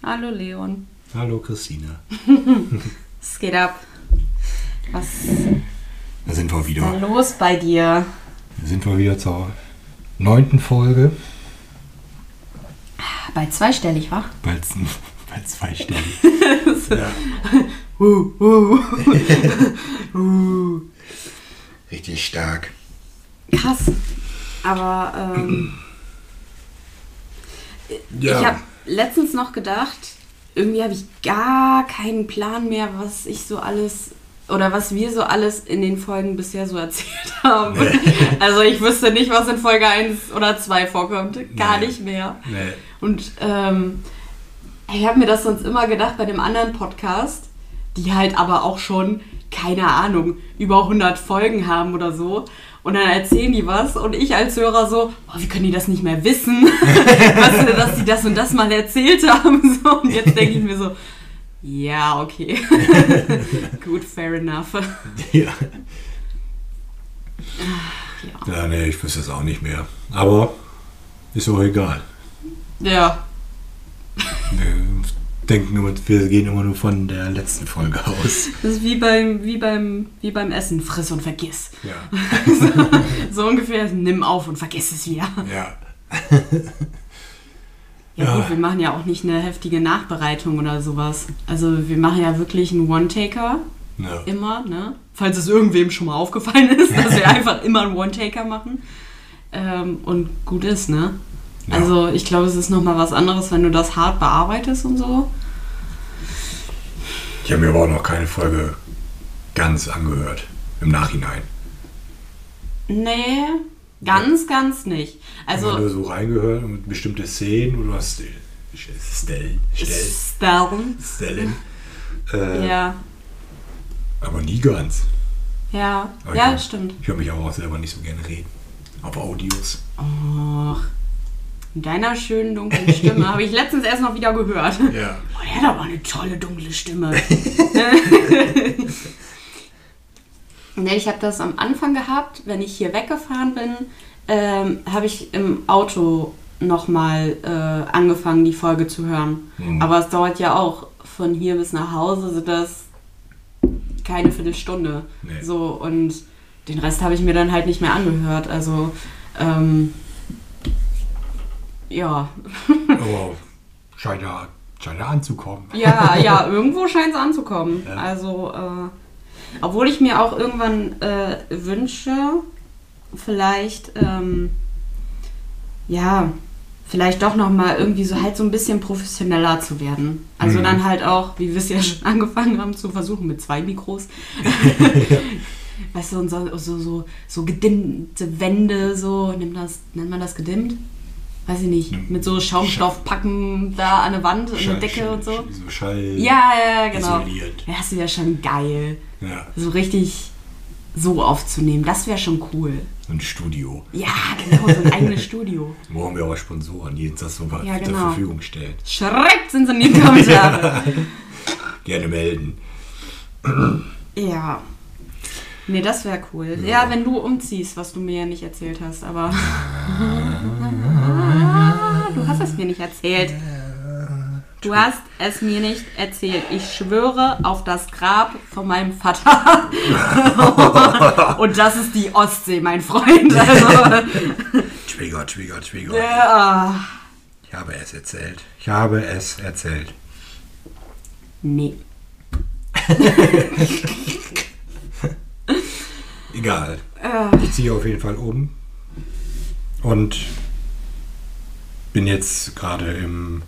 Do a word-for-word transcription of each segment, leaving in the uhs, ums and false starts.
Hallo Leon. Hallo Christina. Es geht ab. Was Da sind wir wieder. ist denn los bei dir? Da sind wir wieder zur neunten Folge. Bei zweistellig, wa? Bald, bald zweistellig. Ja. uh, uh. uh. Richtig stark. Krass. Aber ähm, Ja. ich habe letztens noch gedacht, irgendwie habe ich gar keinen Plan mehr, was ich so alles oder was wir so alles in den Folgen bisher so erzählt haben. Also ich wüsste nicht, was in Folge eins oder zwei vorkommt. Gar Nee. nicht mehr. Nee. Und ähm, ich habe mir das sonst immer gedacht bei dem anderen Podcast, die halt aber auch schon, keine Ahnung, über hundert Folgen haben oder so. Und dann erzählen die was und ich als Hörer so, oh, wie können die das nicht mehr wissen? Weißt du, dass die das und das mal erzählt haben. So. Und jetzt denke ich mir so, ja, okay. Gut, fair enough. Ja. Ja. Ja, nee, ich wüsste es auch nicht mehr. Aber ist auch egal. Ja. Wir denken immer, wir gehen immer nur von der letzten Folge aus. Das ist wie beim, wie beim, wie beim Essen, friss und vergiss. Ja. So, so ungefähr, nimm auf und vergiss es wieder. Ja. Ja, Ja. gut, wir machen ja auch nicht eine heftige Nachbereitung oder sowas. Also wir machen ja wirklich einen One-Taker Ja. immer, ne? Falls es irgendwem schon mal aufgefallen ist, dass wir einfach immer einen One-Taker machen. Ähm, und gut ist, ne? Ja. Also ich glaube, es ist nochmal was anderes, wenn du das hart bearbeitest und so. Ich habe mir aber auch noch keine Folge ganz angehört. Im Nachhinein. Nee, ganz, ganz nicht. Also Also nur so reingehört und bestimmte Szenen, wo du hast Stellen, Stellen, Stellen. Stellen. Äh, Ja, Aber nie ganz. ja, Aber ja, ich, stimmt. Ich höre mich aber auch selber nicht so gerne reden. Auf Audios. Och, in deiner schönen dunklen Stimme habe ich letztens erst noch wieder gehört. Ja. Oh, der hat aber eine tolle dunkle Stimme. Ne, ich habe das am Anfang gehabt, wenn ich hier weggefahren bin, ähm, habe ich im Auto nochmal äh, angefangen, die Folge zu hören. Mhm. Aber es dauert ja auch von hier bis nach Hause, sind das keine Viertelstunde. Nee. So, und den Rest habe ich mir dann halt nicht mehr angehört. Also, ähm, ja. Aber scheint ja, scheint ja anzukommen. Ja, ja, irgendwo scheint es anzukommen. Ja. Also, äh, obwohl ich mir auch irgendwann äh, wünsche, vielleicht, ähm, ja, vielleicht doch nochmal irgendwie so halt so ein bisschen professioneller zu werden. Also Mhm. dann halt auch, wie wir es ja schon angefangen haben zu versuchen, mit zwei Mikros. Weißt du, und so, so, so, so gedimmte Wände, so, nennt, das, nennt man das gedimmt? Weiß ich nicht. Mit so Schaumstoffpacken da an der Wand, an der Decke und so. So Schall. Ja, ja, genau. Isoliert. Ja, das wäre schon geil. Ja. So richtig so aufzunehmen, das wäre schon cool. So ein Studio. Ja, genau, so ein eigenes Studio. Brauchen wir aber Sponsoren, die uns das so Ja, zur genau. Verfügung stellen. Schreibt uns in die Kommentare. Gerne melden. Ja. Nee, das wäre cool. Ja. ja, wenn du umziehst, was du mir ja nicht erzählt hast, aber... Du hast es mir nicht erzählt. Du hast es mir nicht erzählt. Ich schwöre auf das Grab von meinem Vater. Und das ist die Ostsee, mein Freund. Also, Trigger, Trigger, Trigger. ja. Ich habe es erzählt. Ich habe es erzählt. Nee. Egal. Äh, Ich ziehe auf jeden Fall um. Und bin jetzt gerade im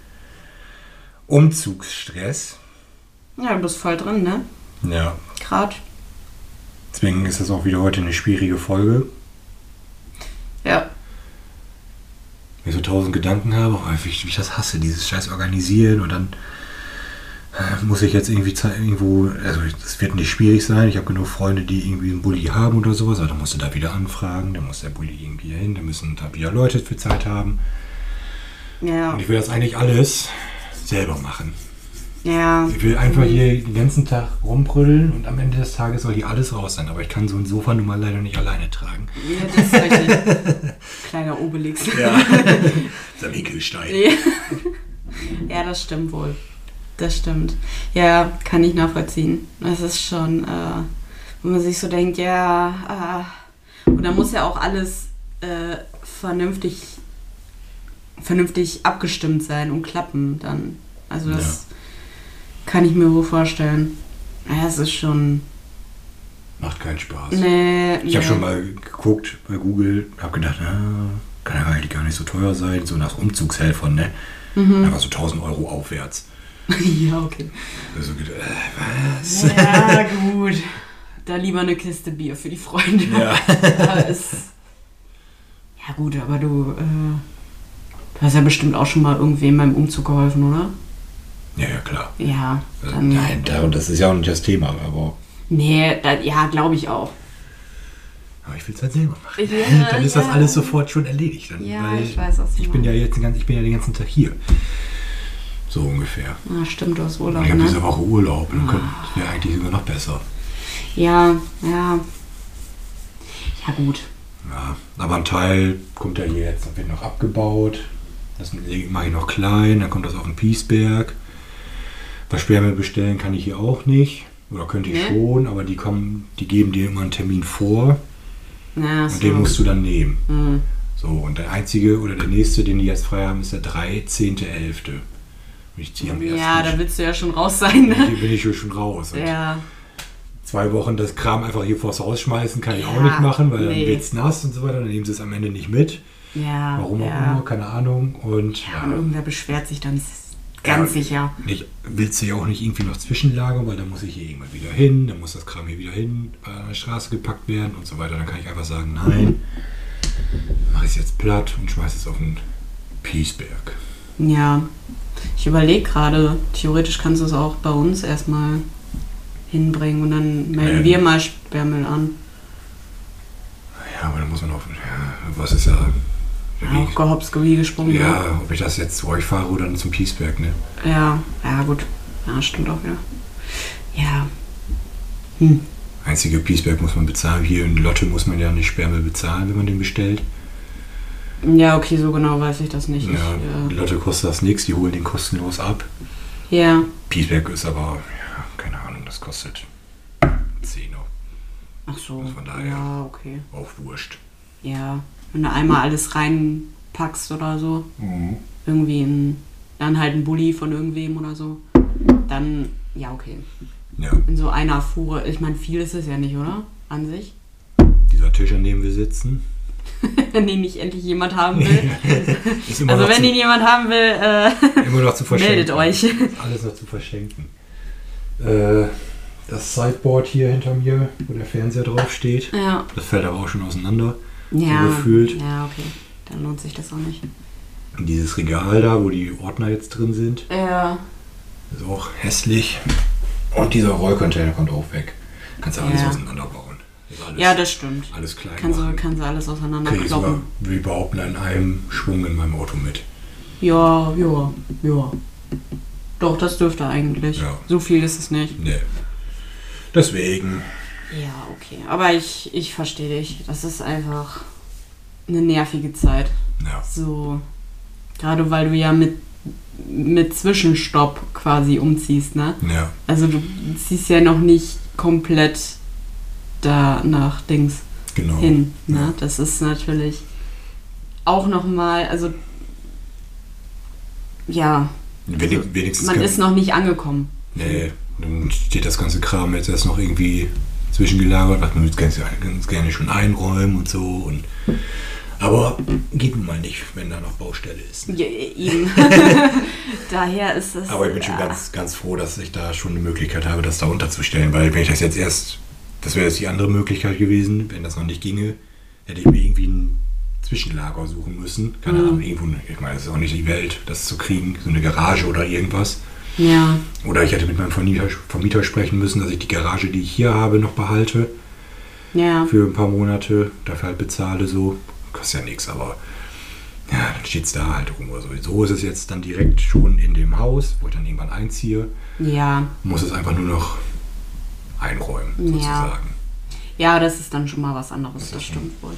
Umzugsstress. ja, du bist voll drin, ne? Ja. Grad. Deswegen ist das auch wieder heute eine schwierige Folge. Ja. Wenn ich so tausend Gedanken habe, oh, wie, ich, wie ich das hasse, dieses scheiß Organisieren und dann äh, muss ich jetzt irgendwie ze- irgendwo, also das wird nicht schwierig sein, ich habe genug Freunde, die irgendwie einen Bulli haben oder sowas, aber dann musst du da wieder anfragen, dann muss der Bulli irgendwie hin, dann müssen da wieder Leute für Zeit haben Ja. und ich will das eigentlich alles selber machen. Ja. Ich will einfach hier den ganzen Tag rumbrüllen und am Ende des Tages soll hier alles raus sein, aber ich kann so ein Sofa nun mal leider nicht alleine tragen. Ja, das ist richtig. Kleiner Obelix. Ja. Der Winkelstein. Ja. Ja, das stimmt wohl. Das stimmt. Ja, kann ich nachvollziehen. Das ist schon, äh, wo man sich so denkt, ja, äh, und da muss ja auch alles äh, vernünftig, vernünftig abgestimmt sein und klappen dann. Also das ja. kann ich mir wohl vorstellen. Ja, es ist schon... Macht keinen Spaß. Nee, ich nee. habe schon mal geguckt bei Google, habe gedacht, na, kann ja eigentlich gar nicht so teuer sein, so nach Umzugshelfern, ne? Mhm. Aber so tausend Euro aufwärts. Ja, okay. Also, äh, was? Ja, gut. Da lieber eine Kiste Bier für die Freunde. Ja. Aber es, ja gut, aber du, äh, du hast ja bestimmt auch schon mal irgendwem beim Umzug geholfen, oder? Ja, ja, klar. Ja. Dann, Nein, das ist ja auch nicht das Thema, aber... Nee, da, ja, glaube ich auch. Aber ich will es halt selber machen. Ja, dann ist ja. das alles sofort schon erledigt. Dann, ja, weil ich weiß, was du ich bin ja jetzt den ganzen, ich bin ja den ganzen Tag hier. So ungefähr. Ja, stimmt, du hast Urlaub, und ich habe ne? diese Woche Urlaub. Und dann Ah. könnte, das wäre eigentlich sogar noch besser. Ja, ja. Ja, gut. Ja, aber ein Teil kommt ja hier jetzt, wird noch abgebaut. Das mache ich noch klein. Dann kommt das auf den Piesberg. Was Sperrmüll bestellen kann ich hier auch nicht. Oder könnte ich nee. schon, aber die kommen, die geben dir immer einen Termin vor. Ja, und so. den musst du dann nehmen. Mhm. So, und der einzige oder der nächste, den die jetzt frei haben, ist der dreizehnte elfte Ich ziehe am ersten Ja, da willst du ja schon raus sein, ne? Hier bin ich schon raus. Und ja. Zwei Wochen das Kram einfach hier vors Haus schmeißen, kann ich ja, auch nicht machen, weil nee. dann wird es nass und so weiter. Dann nehmen sie es am Ende nicht mit. Ja. Warum auch ja. immer, keine Ahnung. Und, ja, ja. und irgendwer beschwert sich dann ganz ja, sicher. Ich willst du ja auch nicht irgendwie noch zwischenlagern, weil dann muss ich hier irgendwann wieder hin, dann muss das Kram hier wieder hin, an der Straße gepackt werden und so weiter. Dann kann ich einfach sagen, nein, mache ich es jetzt platt und schmeiße es auf den Piesberg. Ja, ich überlege gerade, theoretisch kannst du es auch bei uns erstmal hinbringen und dann melden ähm, wir mal Sperrmüll an. Ja, aber dann muss man auch, ja, was ist ja... Ja, auch gehopst, wie gesprungen. Ja, ne? ob ich das jetzt zu euch fahre oder dann zum Piesberg, ne? Ja, ja gut. Ja, stimmt auch wieder. Ja. Hm. Einzige Piesberg muss man bezahlen. Hier in Lotte muss man ja nicht Sperrmüll bezahlen, wenn man den bestellt. Ja, okay, so genau weiß ich das nicht. Ja, ich, äh, Lotte kostet das nichts, die holen den kostenlos ab. Ja. Piesberg ist aber, ja, keine Ahnung, das kostet Zehner. Ach so. Also von daher ja, okay. Auch wurscht. Ja, wenn du einmal alles reinpackst oder so, mhm. irgendwie in, dann halt ein Bulli von irgendwem oder so, dann, ja, okay. Ja. In so einer Fuhre, ich meine, viel ist es ja nicht, oder? An sich. Dieser Tisch, an dem wir sitzen. Wenn den nicht endlich jemand haben will. Also wenn ihn jemand haben will, äh, immer noch zu verschenken. Meldet euch. Alles noch zu verschenken. Äh, das Sideboard hier hinter mir, wo der Fernseher drauf steht, ja. Das fällt aber auch schon auseinander. Ja, so gefühlt. Ja, okay. Dann lohnt sich das auch nicht. Und dieses Regal da, wo die Ordner jetzt drin sind, ja. Ist auch hässlich. Und dieser Rollcontainer kommt auch weg. Kannst du alles ja. auseinanderbauen. Alles, ja, das stimmt. Alles klein kannst machen. du, kannst du alles auseinander Krieg ich sogar, kloppen. wie behaupten, in einem Schwung in meinem Auto mit. Ja, ja, ja. Doch, das dürfte eigentlich. Ja. So viel ist es nicht. Nee. Deswegen. Ja, okay. Aber ich, ich verstehe dich. Das ist einfach eine nervige Zeit. Ja. So, gerade weil du ja mit, mit Zwischenstopp quasi umziehst, ne? Ja. Also du ziehst ja noch nicht komplett da nach Dings genau. hin. Ne? Ja. Das ist natürlich auch nochmal, also ja, Wenig, also, wenigstens man kann, ist noch nicht angekommen. Nee, dann steht das ganze Kram jetzt erst noch irgendwie zwischengelagert, was man jetzt ganz, ganz gerne schon einräumen und so. Und, aber geht nun mal nicht, wenn da noch Baustelle ist. Ja, eben. Daher ist es... Aber ich bin ja. schon ganz, ganz froh, dass ich da schon eine Möglichkeit habe, das da unterzustellen, weil wenn ich das jetzt erst, das wäre jetzt die andere Möglichkeit gewesen, wenn das noch nicht ginge, hätte ich mir irgendwie ein Zwischenlager suchen müssen. Keine mhm. Ahnung, irgendwo, ich meine, es ist auch nicht die Welt, das zu kriegen, so eine Garage oder irgendwas. Ja. Oder ich hätte mit meinem Vermieter, Vermieter sprechen müssen, dass ich die Garage, die ich hier habe, noch behalte. Ja. Für ein paar Monate, dafür halt bezahle so. Kostet ja nichts, aber ja, dann steht es da halt rum oder so. So ist es jetzt dann direkt schon in dem Haus, wo ich dann irgendwann einziehe. Ja. Muss es einfach nur noch einräumen, sozusagen. Ja, das ist dann schon mal was anderes, das, das stimmt wohl.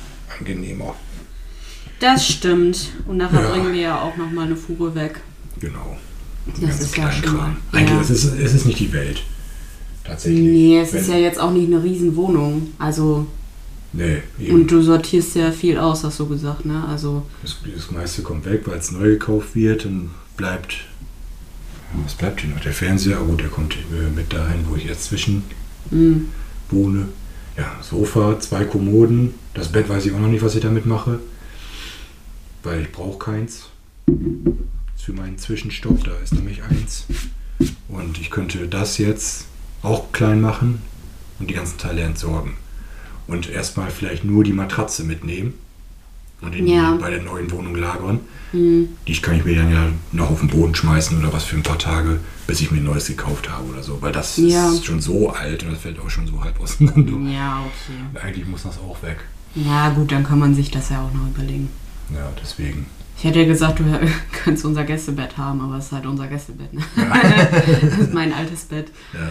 Angenehmer. Das stimmt. Und nachher ja. bringen wir ja auch nochmal eine Fuhre weg. Genau. Das ist ja schon mal. Eigentlich ja. es ist es ist nicht die Welt. Tatsächlich. Nee, es Wenn, ist ja jetzt auch nicht eine riesen Wohnung. Also. Nee, eben. Und du sortierst ja viel aus, hast du gesagt, ne? Also. Das, das meiste kommt weg, weil es neu gekauft wird. Dann bleibt. Was bleibt hier noch? Der Fernseher, oh gut, der kommt mit dahin, wo ich jetzt zwischen Mhm. wohne. Ja, Sofa, zwei Kommoden. Das Bett weiß ich auch noch nicht, was ich damit mache. Weil ich brauche keins. Für meinen Zwischenstopp, da ist nämlich eins. Und ich könnte das jetzt auch klein machen und die ganzen Teile entsorgen. Und erstmal vielleicht nur die Matratze mitnehmen und in Ja. die, bei der neuen Wohnung lagern. Mhm. Die kann ich mir dann ja noch auf den Boden schmeißen oder was für ein paar Tage, bis ich mir ein neues gekauft habe oder so. Weil das Ja. ist schon so alt und das fällt auch schon so halb auseinander. Ja, okay. Eigentlich muss das auch weg. Ja, gut, dann kann man sich das ja auch noch überlegen. Ja, deswegen. Ich hätte ja gesagt, du könntest unser Gästebett haben, aber es ist halt unser Gästebett, ne? Ja. Das ist mein altes Bett. Ja.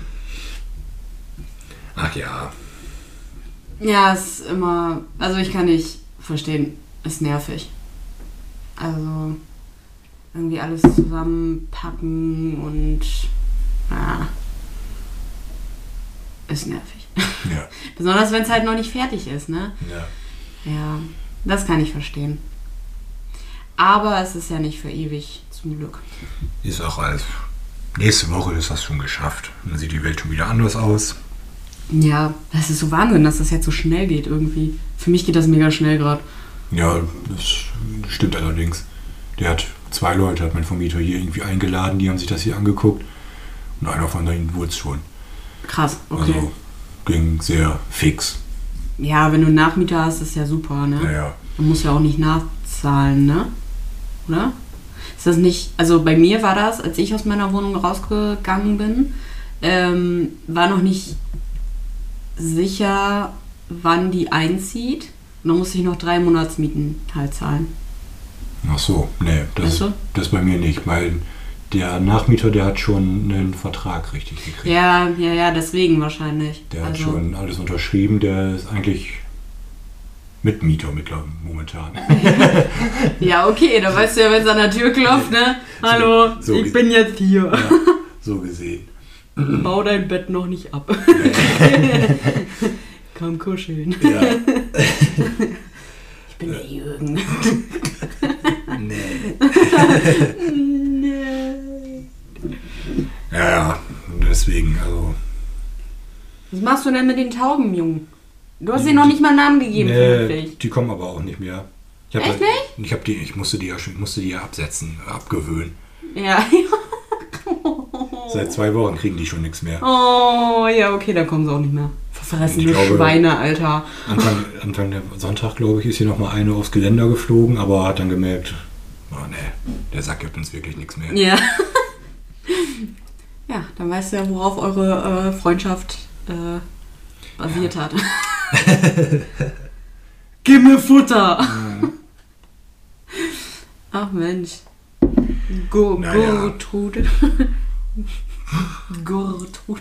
Ach ja. Ja, es ist immer, also ich kann nicht verstehen, ist nervig. Also irgendwie alles zusammenpacken und ja, ist nervig. Ja. Besonders wenn es halt noch nicht fertig ist, ne? Ja. Ja, das kann ich verstehen. Aber es ist ja nicht für ewig, zum Glück. Ist auch alles. Nächste Woche ist das schon geschafft. Dann sieht die Welt schon wieder anders aus. Ja, das ist so Wahnsinn, dass das jetzt so schnell geht irgendwie. Für mich geht das mega schnell gerade. Ja, das stimmt allerdings. Der hat zwei Leute, hat mein Vermieter hier irgendwie eingeladen, die haben sich das hier angeguckt. Und einer von denen wurde es schon. Krass, okay. Also ging sehr fix. Ja, wenn du einen Nachmieter hast, ist ja super, ne? Naja. Man muss ja auch nicht nachzahlen, ne? Oder? Ist das nicht, also bei mir war das, als ich aus meiner Wohnung rausgegangen bin, ähm, war noch nicht sicher, wann die einzieht. Und dann musste ich noch drei Monatsmieten halt zahlen. Ach so, nee, das, Weißt du? das bei mir nicht, weil der Nachmieter, der hat schon einen Vertrag richtig gekriegt. Ja, ja, ja, deswegen wahrscheinlich. Der hat also, schon alles unterschrieben, der ist eigentlich Mitmieter mittlerweile momentan. Ja, okay, da weißt du ja, wenn es an der Tür klopft, ne? Hallo, so ich ge- bin jetzt hier. Ja, so gesehen. Bau dein Bett noch nicht ab. Komm kuscheln. Ja. Ich bin der Jürgen. Nee. Nee. Ja, ja, deswegen, also. Was machst du denn mit den Tauben, Jungen? Du hast ihnen noch nicht mal einen Namen gegeben, Nee, vermutlich. die kommen aber auch nicht mehr. Ich hab Echt da, nicht? Ich, hab die, ich musste die ja schon, ich musste die ja absetzen, abgewöhnen. Ja. Seit zwei Wochen kriegen die schon nichts mehr. Oh, ja, okay, dann kommen sie auch nicht mehr. Verfressene Ich glaube- Schweine, Alter. Anfang, Anfang der Sonntag, glaube ich, ist hier nochmal eine aufs Geländer geflogen, aber hat dann gemerkt, oh nee, der Sack gibt uns wirklich nichts mehr. Ja. Ja, dann weißt du ja, worauf eure äh, Freundschaft äh, basiert hat. Gib mir Futter! Ach Mensch. Go, Naja. Gertrude. Gertrude.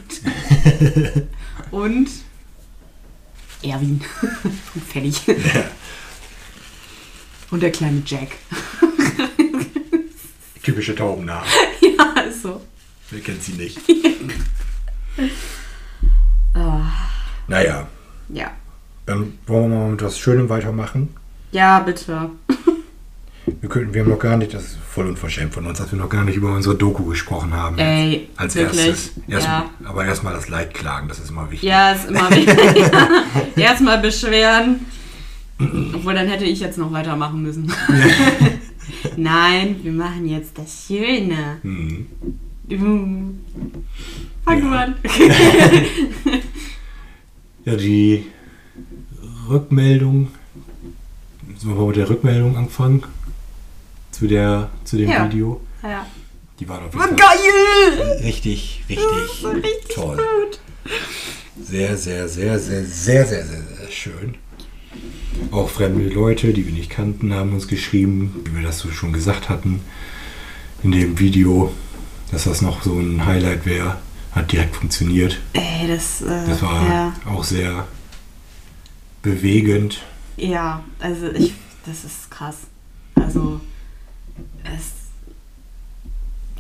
Und Erwin. Fertig. Ja. Und der kleine Jack. Typische Taubennamen. Ja, ist so. Wer kennt sie nicht? Ah, Naja, ja. dann wollen wir mal mit was Schönem weitermachen. Ja, bitte. Wir, können, wir haben noch gar nicht, das ist voll unverschämt von uns, dass wir noch gar nicht über unsere Doku gesprochen haben. Ey, als wirklich? erstes. Erst, Ja. Aber erstmal das Leid klagen, das ist immer wichtig. Ja, ist immer wichtig. Ja. Erstmal beschweren. Obwohl, dann hätte ich jetzt noch weitermachen müssen. Nein, wir machen jetzt das Schöne. Mhm. Mhm. Fang du Ja. an. Ja, die Rückmeldung. Sollen wir mit der Rückmeldung anfangen? Zu, der, zu dem Ja. Video. Ja. Die waren auf War jeden Fall geil! richtig, Das richtig, war richtig toll. gut. Sehr, sehr, sehr, sehr, sehr, sehr, sehr, sehr schön. Auch fremde Leute, die wir nicht kannten, haben uns geschrieben, wie wir das so schon gesagt hatten in dem Video, dass das noch so ein Highlight wäre. Hat direkt funktioniert. Ey, das, äh, Das war ja. auch sehr bewegend. Ja, also ich, das ist krass. Also, es,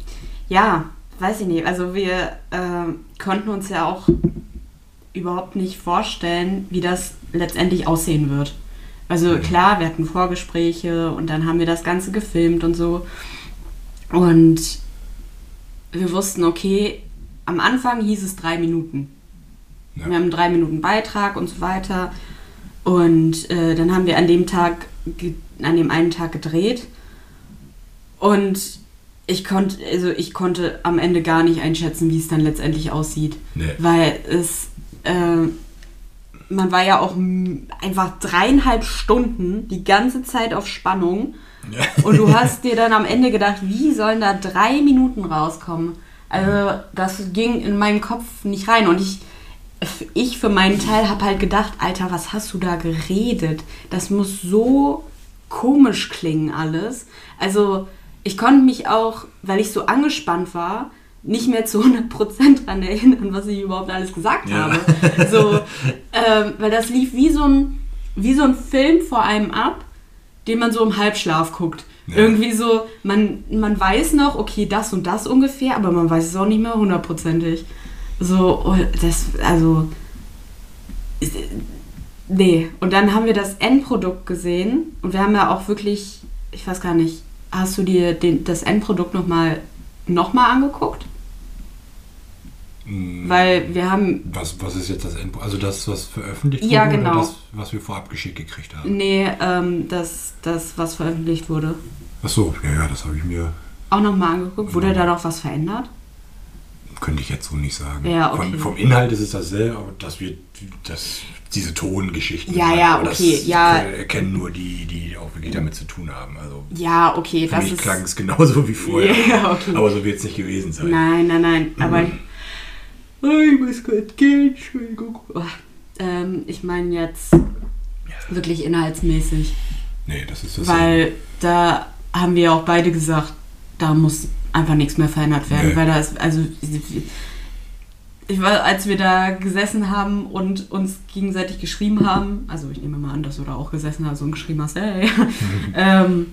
ja, weiß ich nicht. Also wir äh, konnten uns ja auch überhaupt nicht vorstellen, wie das letztendlich aussehen wird. Also klar, wir hatten Vorgespräche und dann haben wir das Ganze gefilmt und so. Und wir wussten, okay, am Anfang hieß es drei Minuten. Ja. Wir haben einen drei Minuten Beitrag und so weiter. Und äh, dann haben wir an dem Tag, an dem einen Tag gedreht. Und ich konnte, also ich konnte am Ende gar nicht einschätzen, wie es dann letztendlich aussieht. Nee. Weil es, äh, man war ja auch einfach dreieinhalb Stunden die ganze Zeit auf Spannung. Ja. Und du hast dir dann am Ende gedacht, wie sollen da drei Minuten rauskommen? Also das ging in meinen Kopf nicht rein. Und ich, ich für meinen Teil habe halt gedacht, Alter, was hast du da geredet? Das muss so komisch klingen alles. Also ich konnte mich auch, weil ich so angespannt war, nicht mehr zu hundert Prozent daran erinnern, was ich überhaupt alles gesagt ja. habe. So, ähm, weil das lief wie so, ein, wie so ein Film vor einem ab, den man so im Halbschlaf guckt. Ja. Irgendwie so, man, man weiß noch, okay, das und das ungefähr, aber man weiß es auch nicht mehr hundertprozentig. So, das, also, nee. Und dann haben wir das Endprodukt gesehen und wir haben ja auch wirklich, ich weiß gar nicht, hast du dir den, das Endprodukt nochmal noch mal angeguckt? Weil wir haben... Was, was ist jetzt das Endprodukt? Also das, was veröffentlicht wurde? Ja, genau. Oder das, was wir vorab geschickt gekriegt haben? Nee, ähm, das, das, was veröffentlicht wurde. Ach so, ja, ja, das habe ich mir... Auch nochmal angeguckt? Wurde da noch was verändert? Könnte ich jetzt so nicht sagen. Ja, okay. Von, vom Inhalt ist es dasselbe, aber dass wir das, diese Tongeschichten... Ja, ja, okay. Das ja. erkennen nur die, die auch wirklich damit zu tun haben. Also ja, okay. Für das mich ist, klang es genauso wie vorher. Ja, okay. Aber so wird es nicht gewesen sein. Nein, nein, nein. Mhm. Aber... Oh, ich muss kurz gehen, Entschuldigung. Oh, ähm, ich meine jetzt wirklich inhaltsmäßig. Nee, das ist das. Weil da haben wir auch beide gesagt, da muss einfach nichts mehr verändert werden. Nee. Weil da ist, also, ich war, als wir da gesessen haben und uns gegenseitig geschrieben haben, also ich nehme mal an, dass du da auch gesessen hast und geschrieben hast, hey, ähm,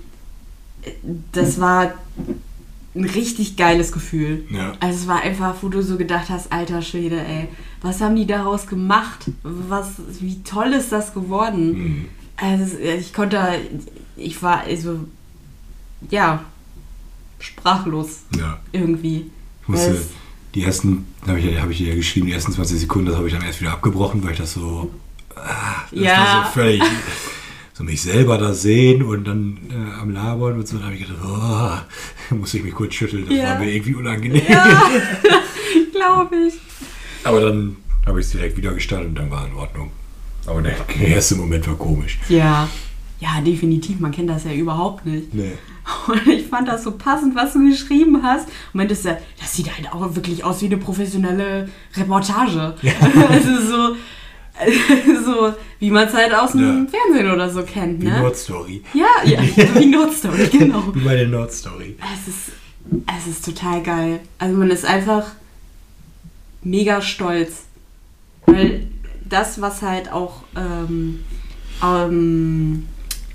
das war ein richtig geiles Gefühl. Ja. Also es war einfach, wo du so gedacht hast, alter Schwede, ey, was haben die daraus gemacht? Was, wie toll ist das geworden? Mhm. Also ich konnte, ich war also, ja, sprachlos ja. irgendwie. Ich musste, die ersten, habe ich, hab ich dir ja geschrieben, die ersten zwanzig Sekunden, das habe ich dann erst wieder abgebrochen, weil ich das so, ah, das ja. war so völlig... so mich selber da sehen und dann äh, am Labern und so, da habe ich gedacht, oh, muss ich mich kurz schütteln, das ja. war mir irgendwie unangenehm. Ja, glaube ich. Aber dann habe ich es direkt wieder gestartet und dann war es in Ordnung. Aber der erste Moment war komisch. Ja, ja, definitiv, man kennt das ja überhaupt nicht. Nee. Und ich fand das so passend, was du geschrieben hast. Und meintest ja, das sieht halt auch wirklich aus wie eine professionelle Reportage. Ja. Also so... so wie man es halt aus dem ja. Fernsehen oder so kennt, ne? Die Nordstory. Ja, ja, wie Nordstory, genau. Wie bei der Nordstory. Es ist, es ist total geil. Also man ist einfach mega stolz. Weil das, was halt auch ähm, ähm,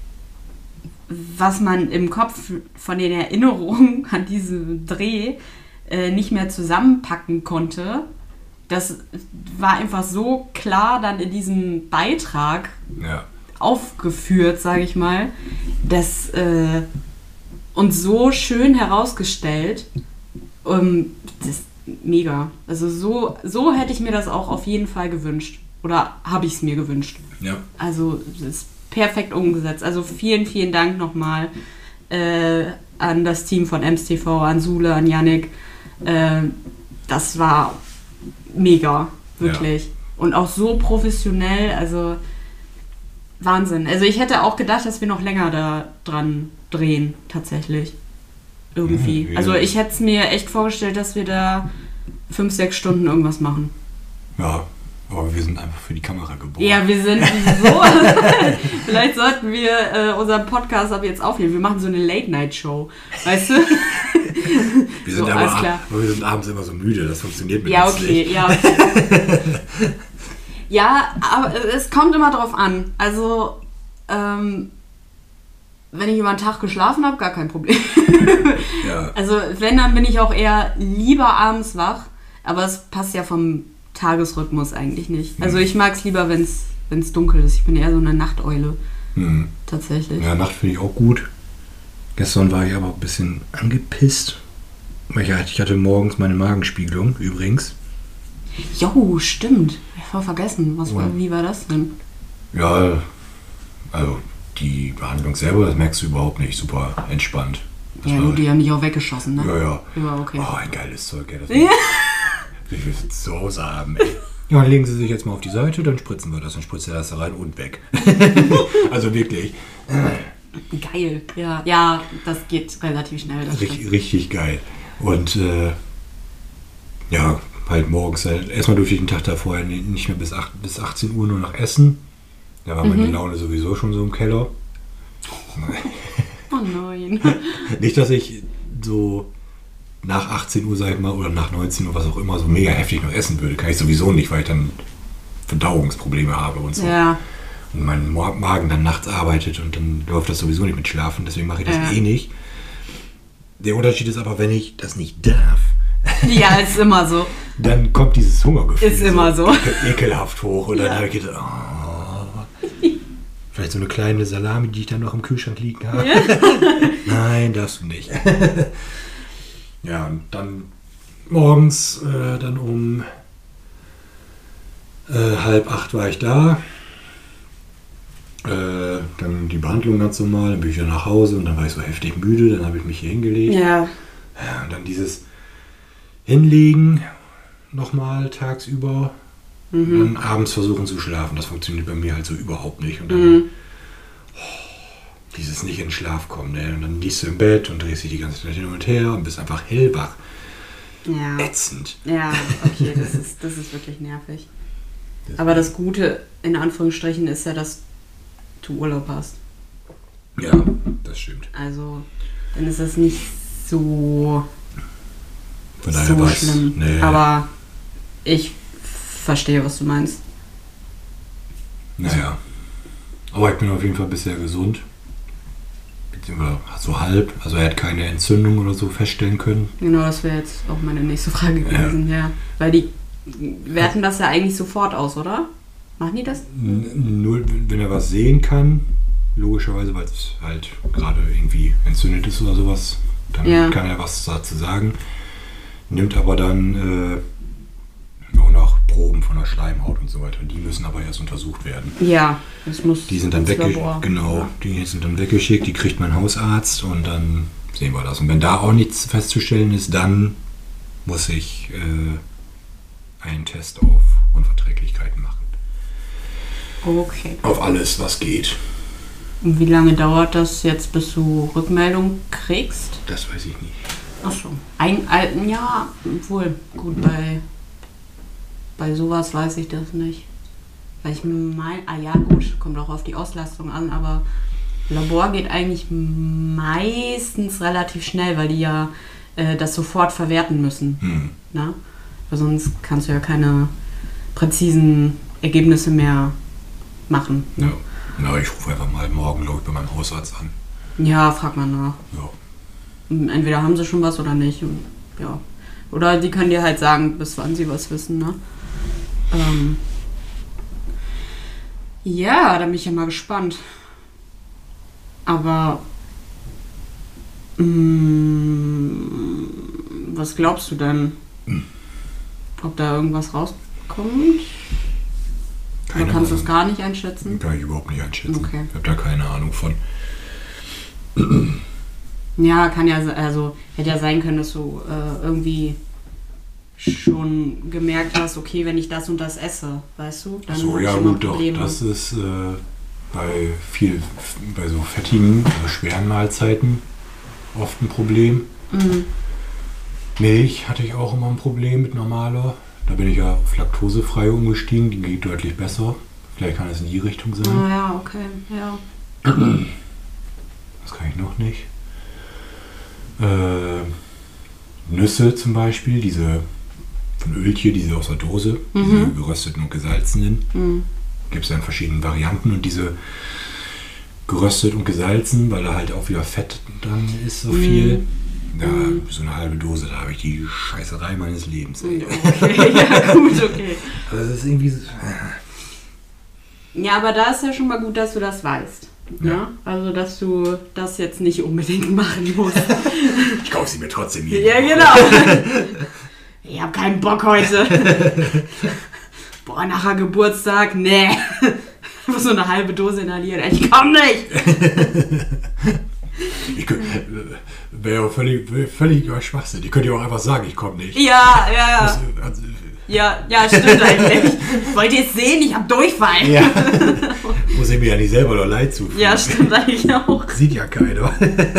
was man im Kopf von den Erinnerungen an diesen Dreh äh, nicht mehr zusammenpacken konnte, das war einfach so klar dann in diesem Beitrag ja. aufgeführt, sage ich mal, das äh, und so schön herausgestellt. Um, das ist mega. Also so, so hätte ich mir das auch auf jeden Fall gewünscht. Oder habe ich es mir gewünscht. Ja. Also das ist perfekt umgesetzt. Also vielen, vielen Dank nochmal äh, an das Team von Ems T V, an Sule, an Yannick. Äh, das war mega, wirklich. Ja. Und auch so professionell, also Wahnsinn. Also ich hätte auch gedacht, dass wir noch länger da dran drehen, tatsächlich. Irgendwie. Mhm, ja. Also ich hätte es mir echt vorgestellt, dass wir da fünf, sechs Stunden irgendwas machen. Ja, aber wir sind einfach für die Kamera geboren. Ja, wir sind so. Vielleicht sollten wir äh, unseren Podcast ab jetzt aufnehmen. Wir machen so eine Late-Night-Show. Weißt du? Wir sind, so, aber, ab, aber wir sind abends immer so müde. Das funktioniert mit ja, uns okay, nicht. Ja, okay. Ja, aber es kommt immer drauf an. Also, ähm, wenn ich über den Tag geschlafen habe, gar kein Problem. Ja. Also wenn, dann bin ich auch eher lieber abends wach, aber es passt ja vom Tagesrhythmus eigentlich nicht. Also ich mag es lieber, wenn es dunkel ist. Ich bin eher so eine Nachteule. Hm. Tatsächlich. Ja, Nacht finde ich auch gut. Gestern war ich aber ein bisschen angepisst. Ich hatte morgens meine Magenspiegelung übrigens. Jo, stimmt. Ich habe vergessen. Was war, Ja. Wie war das denn? Ja, also die Behandlung selber, das merkst du überhaupt nicht. Super entspannt. Das Ja, war- du, die haben dich auch weggeschossen, ne? Ja, ja. Ja, okay. Oh, ein geiles Zeug, ey. Das will ich will es zu Hause haben, ey. Ja, dann legen Sie sich jetzt mal auf die Seite, dann spritzen wir das. Dann spritzt er das da rein und weg. Also wirklich. Geil. Ja, ja, das geht relativ schnell. Das Richtig, stimmt. richtig geil. Und äh, ja, halt morgens. Halt, erstmal durfte ich den Tag davor nicht mehr bis, acht, bis achtzehn Uhr nur noch essen. Da war meine Mhm. Laune sowieso schon so im Keller. Oh nein. Nicht, dass ich so nach achtzehn Uhr, sag ich mal, oder nach neunzehn Uhr, was auch immer, so mega heftig noch essen würde. Kann ich sowieso nicht, weil ich dann Verdauungsprobleme habe und so. Ja. Und mein Mo- Magen dann nachts arbeitet und dann läuft das sowieso nicht mit Schlafen. Deswegen mache ich das Ja. eh nicht. Der Unterschied ist aber, wenn ich das nicht darf, Ja, ist immer so. dann kommt dieses Hungergefühl Ist immer so. ekel, ekelhaft hoch. Und dann Ja. habe ich gedacht, oh, vielleicht so eine kleine Salami, die ich dann noch im Kühlschrank liegen habe. Nein, darfst du nicht. Ja, und dann morgens, äh, dann um äh, halb acht war ich da. Äh, dann die Behandlung ganz normal, dann bin ich wieder nach Hause und dann war ich so heftig müde, dann habe ich mich hier hingelegt. Ja. Ja, und dann dieses Hinlegen nochmal tagsüber und Mhm. dann abends versuchen zu schlafen. Das funktioniert bei mir halt so überhaupt nicht. Und dann Mhm. dieses nicht in den Schlaf kommen. Ne? Und dann liegst du im Bett und drehst dich die ganze Zeit hin und her und bist einfach hellwach. Ja. Ätzend. Ja, okay, das ist, das ist wirklich nervig. Aber das Gute, in Anführungsstrichen, ist ja, dass du Urlaub hast. Ja, das stimmt. Also, dann ist das nicht so, Von daher so war's- schlimm. nee. Aber ich verstehe, was du meinst. Naja. Aber ich bin auf jeden Fall bisher gesund. Beziehungsweise so halb. Also er hat keine Entzündung oder so feststellen können. Genau, das wäre jetzt auch meine nächste Frage gewesen, ja. Weil die werten das ja eigentlich sofort aus, oder? Machen die das? N- Nur wenn er was sehen kann, logischerweise, weil es halt gerade irgendwie entzündet ist oder sowas, dann Ja. kann er was dazu sagen. Nimmt aber dann äh, auch noch Proben von der Schleimhaut und so weiter. Die müssen aber erst untersucht werden. Ja, das muss. Die sind dann ins weggeschickt. Labor. Genau, Ja. die sind dann weggeschickt, die kriegt mein Hausarzt und dann sehen wir das. Und wenn da auch nichts festzustellen ist, dann muss ich äh, einen Test auf Unverträglichkeiten machen. Okay. Auf alles, was geht. Und wie lange dauert das jetzt, bis du Rückmeldung kriegst? Das weiß ich nicht. Achso. Ein, ein ja, wohl. Gut, bei, bei sowas weiß ich das nicht. Weil ich meine, ah ja gut, kommt auch auf die Auslastung an, aber Labor geht eigentlich meistens relativ schnell, weil die ja äh, das sofort verwerten müssen. Hm. Ne? Weil sonst kannst du ja keine präzisen Ergebnisse mehr machen. Ja. Na, ich rufe einfach mal morgen, glaube ich, bei meinem Hausarzt an. Ja, frag mal nach. Ja. Entweder haben sie schon was oder nicht. Und, ja. Oder die können dir halt sagen, bis wann sie was wissen. Ne? Ähm ja, da bin ich ja mal gespannt. Aber mh, was glaubst du denn? Hm. Ob da irgendwas rauskommt? Keine Oder kannst du es Ahnung. gar nicht einschätzen? Kann ich überhaupt nicht einschätzen. Okay. Ich habe da keine Ahnung von. Ja, kann ja, se- also hätte ja sein können, dass du äh, irgendwie schon gemerkt hast, okay, wenn ich das und das esse, weißt du, dann So, hab ja ich immer gut, doch. Probleme. Das ist äh, bei viel, bei so fettigen, also schweren Mahlzeiten oft ein Problem. Mhm. Milch hatte ich auch immer ein Problem mit normaler. Da bin ich ja auf laktosefrei umgestiegen, die geht deutlich besser. Vielleicht kann es in die Richtung sein. Ah ja, okay, ja. Was kann ich noch nicht? Äh, Nüsse zum Beispiel, diese von Öltje, diese aus der Dose, Mhm. diese gerösteten und gesalzenen. Mhm. Gibt es ja in verschiedenen Varianten und diese geröstet und gesalzen, weil da halt auch wieder Fett dran ist, so viel. Mm. Ja, mm. so eine halbe Dose, da habe ich die Scheißerei meines Lebens. Ey. Okay, ja gut, okay. Also das ist irgendwie so... Ja, aber da ist ja schon mal gut, dass du das weißt. Ja. Ja? Also, dass du das jetzt nicht unbedingt machen musst. Ich kaufe sie mir trotzdem hier. Ja, genau. Ich habe keinen Bock heute. Boah, nachher Geburtstag, nee. So eine halbe Dose inhalieren. Ich komm nicht. Ich wäre ja völlig, völlig Schwachsinn. Ich könnte ja auch einfach sagen, ich komme nicht. Ja, ja, ja. Das, also, ja, ja, stimmt eigentlich. Wollt ihr es sehen? Ich hab Durchfall. Ja. Muss ich mir ja nicht selber noch leid zufügen. Ja, stimmt eigentlich auch. Sieht ja keiner.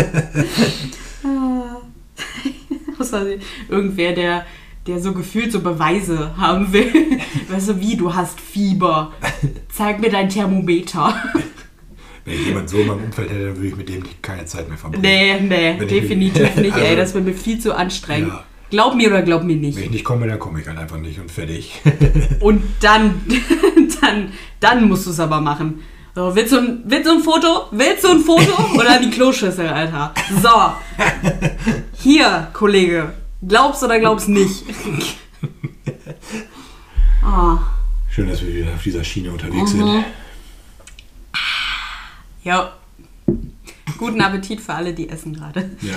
Irgendwer, der, der so gefühlt so Beweise haben will. Weißt du, wie, du hast Fieber. Zeig mir dein Thermometer. Wenn ich jemanden so in meinem Umfeld hätte, dann würde ich mit dem keine Zeit mehr verbringen. Nee, nee, Wenn definitiv mich, nicht, also, ey. Das wäre mir viel zu anstrengend. Ja. Glaub mir oder glaub mir nicht. Wenn ich nicht komme, dann komme ich halt einfach nicht und fertig. Und dann, dann, dann musst du es aber machen. So, willst du, ein, willst du ein Foto? Willst du ein Foto? Oder die Kloschüssel, Alter? So. Hier, Kollege. Glaubst oder glaubst nicht? Oh. Schön, dass wir wieder auf dieser Schiene unterwegs mhm. sind. Ja. Guten Appetit für alle, die essen gerade. Ja.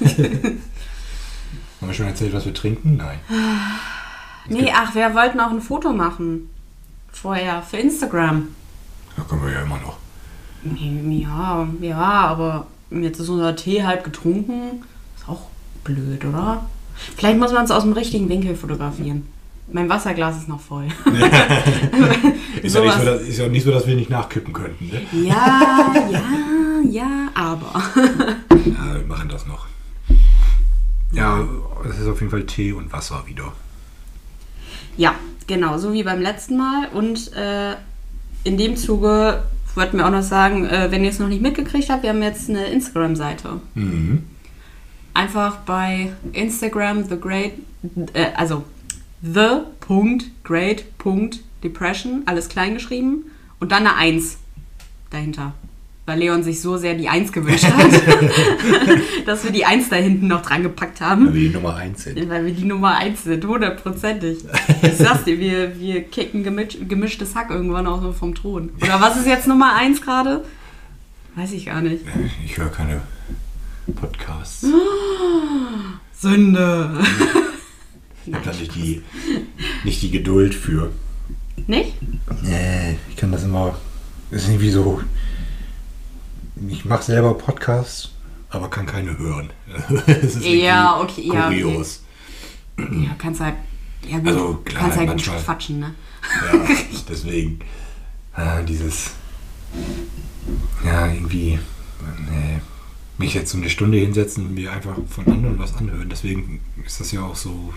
Haben wir schon erzählt, was wir trinken? Nein. Nee, ach, wir wollten auch ein Foto machen. Vorher, für Instagram. Da können wir ja immer noch. Ja, ja, aber jetzt ist unser Tee halb getrunken. Ist auch blöd, oder? Vielleicht muss man es aus dem richtigen Winkel fotografieren. Mein Wasserglas ist noch voll. ist, ja nicht so, dass, ist ja nicht so, dass wir nicht nachkippen könnten, ne? Ja, ja, ja, aber. Ja, wir machen das noch. Ja, es ist auf jeden Fall Tee und Wasser wieder. Ja, genau, so wie beim letzten Mal. Und äh, in dem Zuge wollten wir auch noch sagen, äh, wenn ihr es noch nicht mitgekriegt habt, wir haben jetzt eine Instagram-Seite. Mhm. Einfach bei Instagram the great, äh, also the.great.depression, alles klein geschrieben und dann eine eins dahinter. Weil Leon sich so sehr die eins gewünscht hat, dass wir die eins da hinten noch dran gepackt haben. Weil wir die Nummer eins sind. Weil wir die Nummer eins sind, hundertprozentig. Ich sag's dir, wir, wir kicken gemisch, gemischtes Hack irgendwann auch so vom Thron. Oder was ist jetzt Nummer eins gerade? Weiß ich gar nicht. Ich höre keine Podcasts. Sünde. Ich habe da nicht die, nicht die Geduld für. Nicht? Nee, ich kann das immer. Das ist irgendwie so. Ich mache selber Podcasts, aber kann keine hören. Das ist ja, okay, kurios. Ja, okay. Ja, kannst halt. Ja, gut, also klar, kannst halt manchmal, gut quatschen, ne? Ja, deswegen. Äh, dieses. Ja, irgendwie. Nee, mich jetzt so eine Stunde hinsetzen und mir einfach von anderen was anhören. Deswegen ist das ja auch so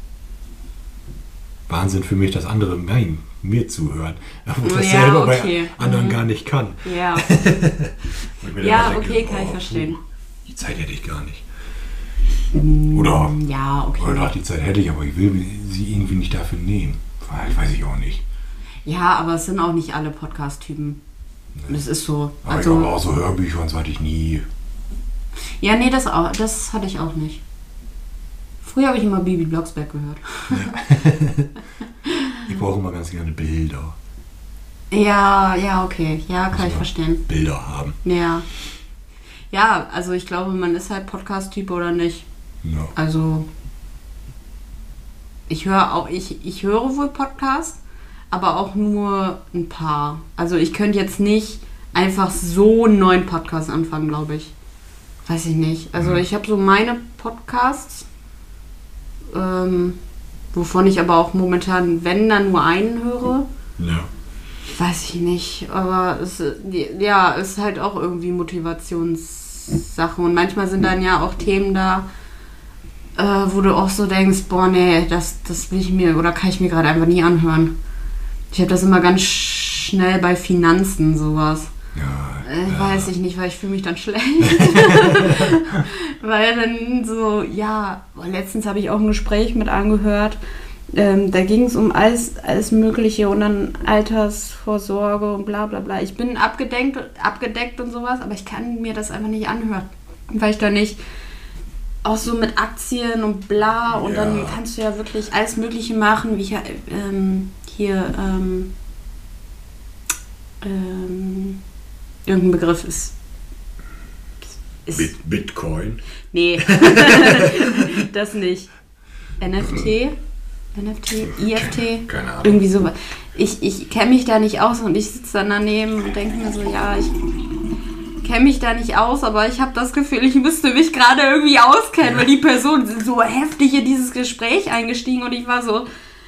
Wahnsinn für mich, dass andere nein, mir zuhören. Wo ich das ja, selber okay. bei anderen mhm. gar nicht kann. Ja, ja denke, okay, kann oh, ich verstehen. Die Zeit hätte ich gar nicht. Mm, oder, ja, okay. oder die Zeit hätte ich, aber ich will sie irgendwie nicht dafür nehmen. Ich weiß ich auch nicht. Ja, aber es sind auch nicht alle Podcast-Typen. Nee. Das ist so. Aber also, ich habe auch so Hörbücher und so hatte ich nie. Ja, nee, das, auch, das hatte ich auch nicht. Früher habe ich immer Bibi Blocksberg gehört. Ja. Ich brauche immer ganz gerne Bilder. Ja, ja, okay. Ja, kann ich verstehen. Bilder haben. Ja. Ja, also ich glaube, man ist halt Podcast-Typ oder nicht. Ja. Also ich höre auch, ich, ich höre wohl Podcasts, aber auch nur ein paar. Also ich könnte jetzt nicht einfach so einen neuen Podcast anfangen, glaube ich. Weiß ich nicht. Also ich habe so meine Podcasts, ähm, wovon ich aber auch momentan, wenn, dann nur einen höre. Ja. Weiß ich nicht, aber es ja, ist halt auch irgendwie Motivationssache. Und manchmal sind dann ja auch Themen da, äh, wo du auch so denkst, boah, nee, das, das will ich mir, oder kann ich mir gerade einfach nie anhören. Ich habe das immer ganz schnell bei Finanzen, sowas. Ja, äh, ja. Weiß ich nicht, weil ich fühle mich dann schlecht. Weil dann so, ja, letztens habe ich auch ein Gespräch mit angehört, Ähm, da ging es um alles, alles Mögliche und dann Altersvorsorge und bla bla bla. Ich bin abgedeckt, abgedeckt und sowas, aber ich kann mir das einfach nicht anhören, weil ich da nicht auch so mit Aktien und bla und ja. Dann kannst du ja wirklich alles Mögliche machen, wie ich ähm, hier ähm, ähm, irgendein Begriff ist. ist Bit- Bitcoin? Nee, das nicht. N F T? N F T? I F T? Keine Ahnung. Irgendwie sowas. Ich, ich kenne mich da nicht aus und ich sitze dann daneben und denke mir so, ja, ich kenne mich da nicht aus, aber ich habe das Gefühl, ich müsste mich gerade irgendwie auskennen, weil die Personen sind so heftig in dieses Gespräch eingestiegen und ich war so,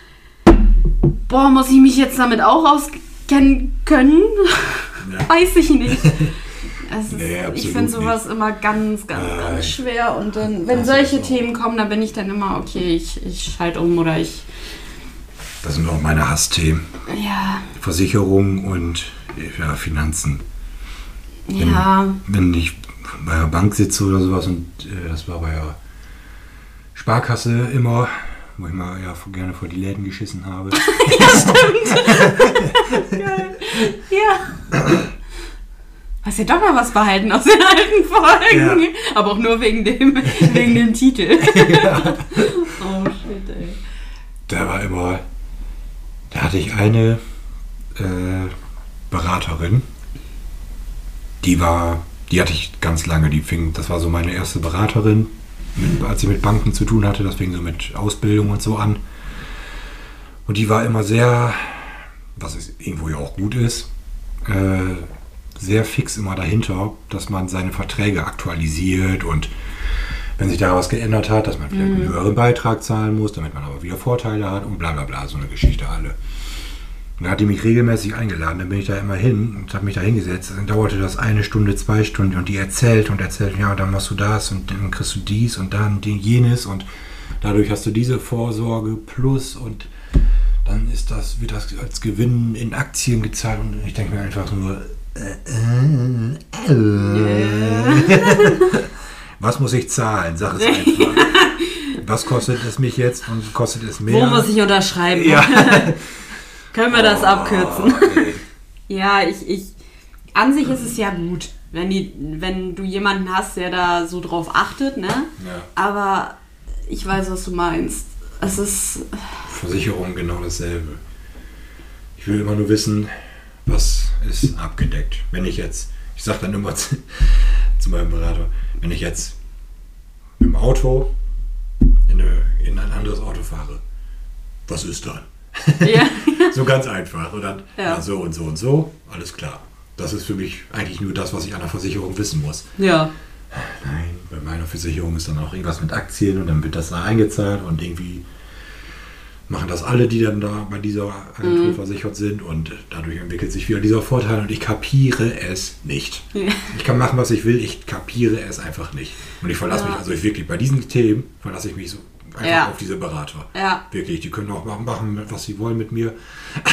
boah, muss ich mich jetzt damit auch auskennen können? Ja. Weiß ich nicht. Also nee, ich finde sowas nicht. Immer ganz, ganz, äh, ganz schwer. Und dann, wenn solche Themen kommen, dann bin ich dann immer, okay, ich, ich schalte um oder ich... Das sind auch meine Hassthemen. Ja. Versicherung und ja, Finanzen. Wenn, ja. Wenn ich bei der Bank sitze oder sowas und äh, das war bei der Sparkasse immer, wo ich mal ja gerne vor die Läden geschissen habe. Ja, stimmt. Geil. Ja. Hast ja doch mal was behalten aus den alten Folgen. Ja. Aber auch nur wegen dem, wegen dem Titel. Ja. Oh shit, ey. Da war immer, da hatte ich eine äh, Beraterin, die war, die hatte ich ganz lange, die fing, das war so meine erste Beraterin, mit, als sie mit Banken zu tun hatte, das fing so mit Ausbildung und so an. Und die war immer sehr, was ist, irgendwo ja auch gut ist, äh, sehr fix immer dahinter, dass man seine Verträge aktualisiert und wenn sich da was geändert hat, dass man vielleicht einen höheren Beitrag zahlen muss, damit man aber wieder Vorteile hat und bla bla bla, so eine Geschichte alle. Und da hat die mich regelmäßig eingeladen, dann bin ich da immer hin und habe mich da hingesetzt. Dann dauerte das eine Stunde, zwei Stunden und die erzählt und erzählt, ja, dann machst du das und dann kriegst du dies und dann jenes und dadurch hast du diese Vorsorge plus und dann ist das, wird das als Gewinn in Aktien gezahlt und ich denke mir einfach nur, Äh, äh, äh. Was muss ich zahlen? Sag es einfach. Was kostet es mich jetzt und kostet es mehr? Wo muss ich unterschreiben? Ja. Können wir das oh, abkürzen? Okay. Ja, ich, ich. An sich ist es ja gut, wenn, die, wenn du jemanden hast, der da so drauf achtet, ne? Ja. Aber ich weiß, was du meinst. Es ist. Versicherung genau dasselbe. Ich will immer nur wissen, was ist abgedeckt. Wenn ich jetzt, ich sage dann immer zu, zu meinem Berater, wenn ich jetzt mit dem Auto in, eine, in ein anderes Auto fahre, was ist dann? Ja. So ganz einfach. Und dann ja. Ja, so und so und so, alles klar. Das ist für mich eigentlich nur das, was ich an der Versicherung wissen muss. Ja. Nein, bei meiner Versicherung ist dann auch irgendwas mit Aktien und dann wird das da eingezahlt und irgendwie machen das alle, die dann da bei dieser Agentur mhm. versichert sind und dadurch entwickelt sich wieder dieser Vorteil und ich kapiere es nicht. Ja. Ich kann machen, was ich will, ich kapiere es einfach nicht. Und ich verlasse ja. mich, also ich wirklich, bei diesen Themen verlasse ich mich so einfach ja. auf diese Berater. Ja. Wirklich, die können auch machen, was sie wollen mit mir.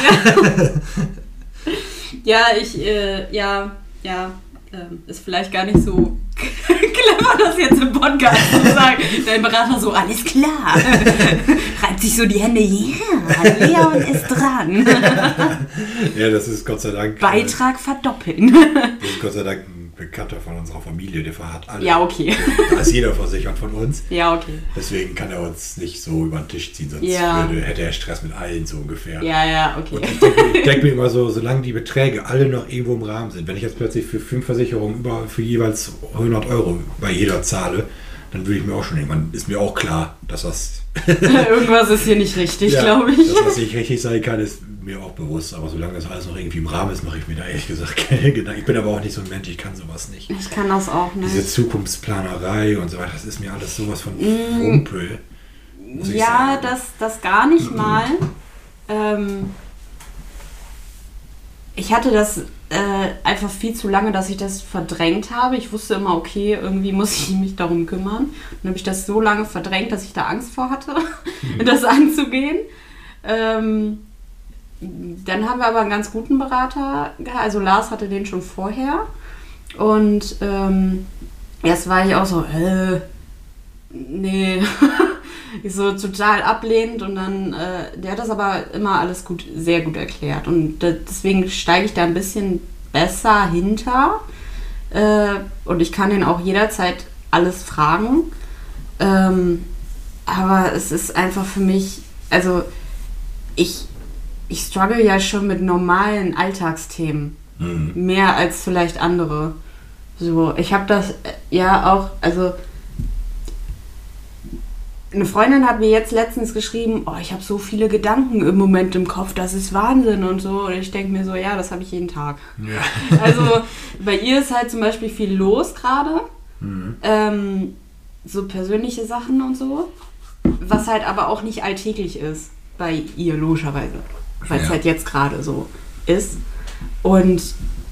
Ja, ich, äh, ja, ja, ähm, ist vielleicht gar nicht so clever, das jetzt im Podcast zu sagen. Dein Berater so, alles klar. Reibt sich so die Hände, ja, yeah, Leon ist dran. Ja, das ist Gott sei Dank... Beitrag verdoppeln. Das ist Gott sei Dank ein Bekannter von unserer Familie, der hat alle. Ja, okay. Da ist jeder versichert von uns. Ja, okay. Deswegen kann er uns nicht so über den Tisch ziehen, sonst ja. würde, hätte er Stress mit allen so ungefähr. Ja, ja, okay. Und ich denke denk mir immer so, solange die Beträge alle noch irgendwo im Rahmen sind, wenn ich jetzt plötzlich für fünf Versicherungen über für jeweils hundert Euro bei jeder zahle, dann würde ich mir auch schon irgendwann, ist mir auch klar, dass das... Irgendwas ist hier nicht richtig, ja, glaube ich. Dass das nicht richtig sein kann, ist mir auch bewusst, aber solange das alles noch irgendwie im Rahmen ist, mache ich mir da ehrlich gesagt keine Gedanken. Ich bin aber auch nicht so ein Mensch, ich kann sowas nicht. Ich kann das auch nicht. Diese Zukunftsplanerei und so weiter, das ist mir alles sowas von Rumpel. Mm, ja, das, das gar nicht mal. Ähm, ich hatte das äh, einfach viel zu lange, dass ich das verdrängt habe. Ich wusste immer, okay, irgendwie muss ich mich darum kümmern. Und dann habe ich das so lange verdrängt, dass ich da Angst vor hatte, mhm. das anzugehen. Ähm, dann haben wir aber einen ganz guten Berater gehabt. Also Lars hatte den schon vorher. Und ähm, erst war ich auch so, äh, nee, so total ablehnend und dann, äh, der hat das aber immer alles gut, sehr gut erklärt und da, deswegen steige ich da ein bisschen besser hinter äh, und ich kann ihn auch jederzeit alles fragen, ähm, aber es ist einfach für mich, also ich, ich struggle ja schon mit normalen Alltagsthemen, mhm. mehr als vielleicht andere. So, ich habe das ja auch, also eine Freundin hat mir jetzt letztens geschrieben, oh, ich habe so viele Gedanken im Moment im Kopf, das ist Wahnsinn und so. Und ich denke mir so, ja, das habe ich jeden Tag. Ja. Also bei ihr ist halt zum Beispiel viel los gerade, mhm. ähm, so persönliche Sachen und so, was halt aber auch nicht alltäglich ist bei ihr, logischerweise, weil es ja. halt jetzt gerade so ist. Und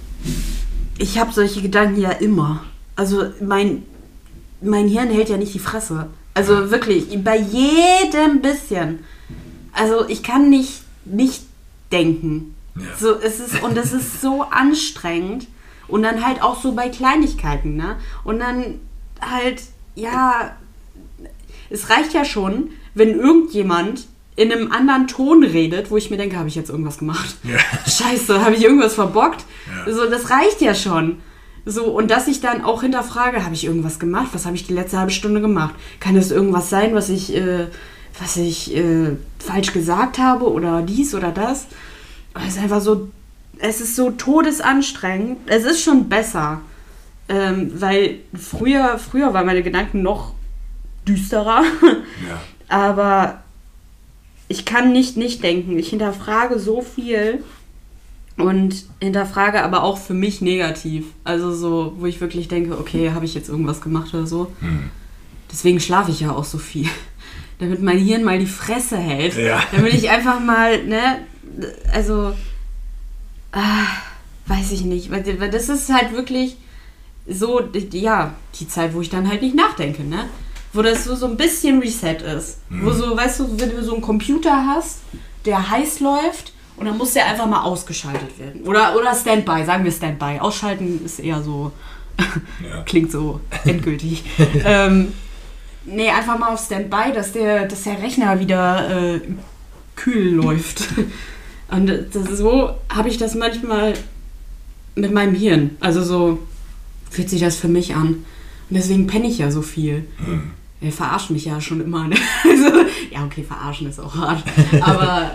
ich habe solche Gedanken ja immer. Also mein, mein Hirn hält ja nicht die Fresse. Also wirklich, bei jedem bisschen. Also ich kann nicht, nicht denken. Ja. So, es ist, und es ist so anstrengend. Und dann halt auch so bei Kleinigkeiten, ne? Und dann halt, ja, es reicht ja schon, wenn irgendjemand in einem anderen Ton redet, wo ich mir denke, habe ich jetzt irgendwas gemacht? Ja. Scheiße, habe ich irgendwas verbockt? Ja. So, das reicht ja schon. So, und dass ich dann auch hinterfrage, habe ich irgendwas gemacht? Was habe ich die letzte halbe Stunde gemacht? Kann es irgendwas sein, was ich, äh, was ich äh, falsch gesagt habe oder dies oder das? Es ist einfach so, es ist so todesanstrengend. Es ist schon besser, ähm, weil früher, früher waren meine Gedanken noch düsterer. Ja. Aber ich kann nicht nicht denken. Ich hinterfrage so viel und hinterfrage aber auch für mich negativ. Also so, wo ich wirklich denke, okay, habe ich jetzt irgendwas gemacht oder so. Hm. Deswegen schlafe ich ja auch so viel. Damit mein Hirn mal die Fresse hält. Ja. Damit ich einfach mal, ne, also, ah, weiß ich nicht. Weil das ist halt wirklich so, ja, die Zeit, wo ich dann halt nicht nachdenke, ne? Wo das so, so ein bisschen Reset ist. Mhm. Wo so, weißt du, wenn du so einen Computer hast, der heiß läuft und dann muss der einfach mal ausgeschaltet werden. Oder, oder Standby, sagen wir Standby. Ausschalten ist eher so, ja. Klingt so endgültig. ähm, nee, einfach mal auf Standby, dass der, dass der Rechner wieder äh, kühl läuft. Und das, so habe ich das manchmal mit meinem Hirn. Also so fühlt sich das für mich an. Und deswegen penne ich ja so viel. Mhm. Er verarscht mich ja schon immer. Ne? Also, ja, okay, verarschen ist auch hart. Aber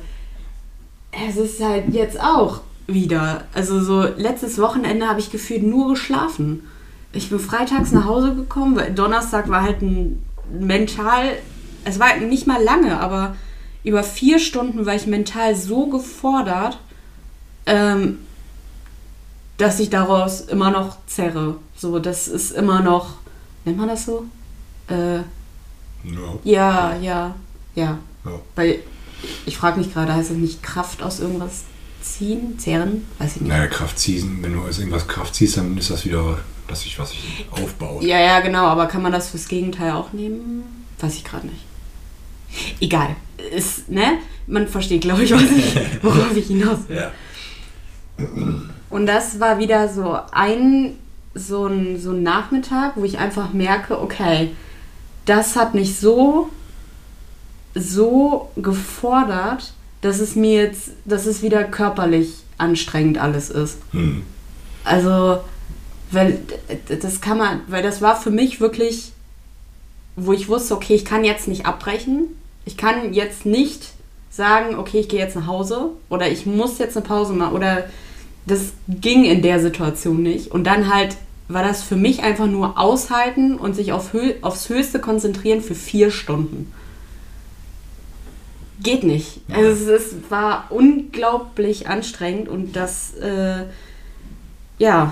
äh, es ist halt jetzt auch wieder. Also so letztes Wochenende habe ich gefühlt nur geschlafen. Ich bin freitags nach Hause gekommen, weil Donnerstag war halt ein mental, es war nicht mal lange, aber über vier Stunden war ich mental so gefordert, ähm, dass ich daraus immer noch zerre. So, das ist immer noch, nennt man das so? Äh, no. Ja, ja, ja. No. Weil, ich frage mich gerade, heißt das nicht Kraft aus irgendwas ziehen, zehren? Weiß ich nicht. Naja, Kraft ziehen, wenn du aus irgendwas Kraft ziehst, dann ist das wieder, dass ich was ich aufbaue. Ja, ja, genau, aber kann man das fürs Gegenteil auch nehmen? Weiß ich gerade nicht. Egal. Ist, ne? Man versteht, glaube ich, was ich, worauf ich hinaus will. Ja. Und das war wieder so ein, so ein, so ein Nachmittag, wo ich einfach merke, okay, das hat mich so, so gefordert, dass es mir jetzt, dass es wieder körperlich anstrengend alles ist. Hm. Also, weil das kann man, weil das war für mich wirklich, wo ich wusste, okay, ich kann jetzt nicht abbrechen, ich kann jetzt nicht sagen, okay, ich gehe jetzt nach Hause oder ich muss jetzt eine Pause machen oder das ging in der Situation nicht. Und dann halt war das für mich einfach nur aushalten und sich auf Hö- aufs Höchste konzentrieren für vier Stunden. Geht nicht. Ja. Also es, es war unglaublich anstrengend und das, äh, ja,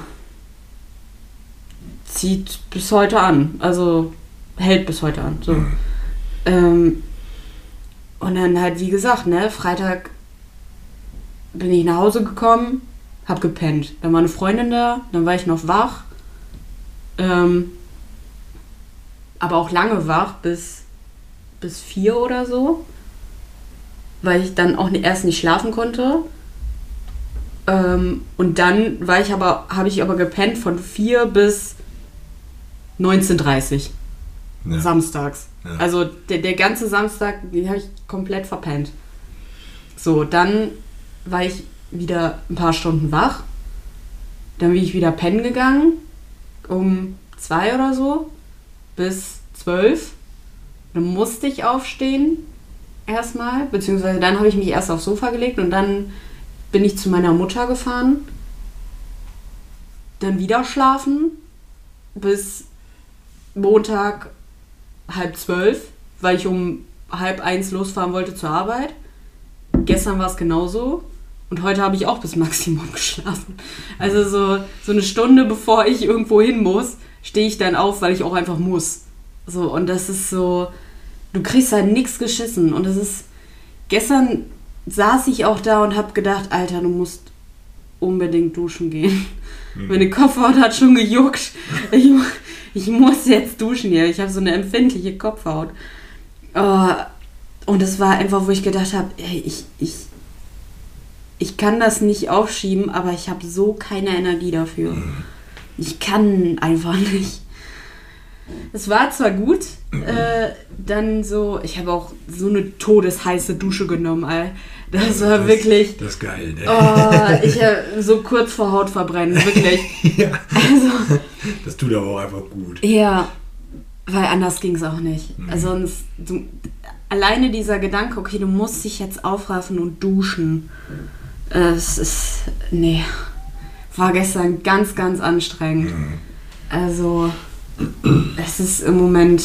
zieht bis heute an. Also hält bis heute an. So. Mhm. Ähm, und dann halt, wie gesagt, ne, Freitag bin ich nach Hause gekommen, hab gepennt. Dann war eine Freundin da, dann war ich noch wach. Ähm, aber auch lange wach, bis, bis vier oder so. Weil ich dann auch erst nicht schlafen konnte. Ähm, und dann war ich aber, habe ich aber gepennt von vier bis neunzehn Uhr dreißig. Ja. Samstags. Ja. Also der, der ganze Samstag, den habe ich komplett verpennt. So, dann war ich wieder ein paar Stunden wach. Dann bin ich wieder pennen gegangen. Um zwei oder so. Bis zwölf. Dann musste ich aufstehen. Erstmal. Beziehungsweise dann habe ich mich erst aufs Sofa gelegt. Und dann bin ich zu meiner Mutter gefahren. Dann wieder schlafen. Bis Montag halb zwölf. Weil ich um halb eins losfahren wollte zur Arbeit. Gestern war es genauso. Und heute habe ich auch bis Maximum geschlafen. Also so, so eine Stunde bevor ich irgendwo hin muss, stehe ich dann auf, weil ich auch einfach muss. So, und das ist so, du kriegst halt nichts geschissen. Und das ist, gestern saß ich auch da und habe gedacht, Alter, du musst unbedingt duschen gehen. Mhm. Meine Kopfhaut hat schon gejuckt. Ich, ich muss jetzt duschen hier. Ich habe so eine empfindliche Kopfhaut. Oh, und es war einfach, wo ich gedacht habe, ey, ich, ich, ich kann das nicht aufschieben, aber ich habe so keine Energie dafür. Mhm. Ich kann einfach nicht. Es war zwar gut, mhm. äh, dann so, ich habe auch so eine todesheiße Dusche genommen, ey. Das war das, wirklich... Das ist geil, ne? Oh, ich habe so kurz vor Hautverbrennen, wirklich. Ja. Also, das tut aber auch einfach gut. Ja, weil anders ging es auch nicht. Mhm. Also sonst, du, alleine dieser Gedanke, okay, du musst dich jetzt aufraffen und duschen. Es ist, nee, war gestern ganz, ganz anstrengend. Mhm. Also, es ist im Moment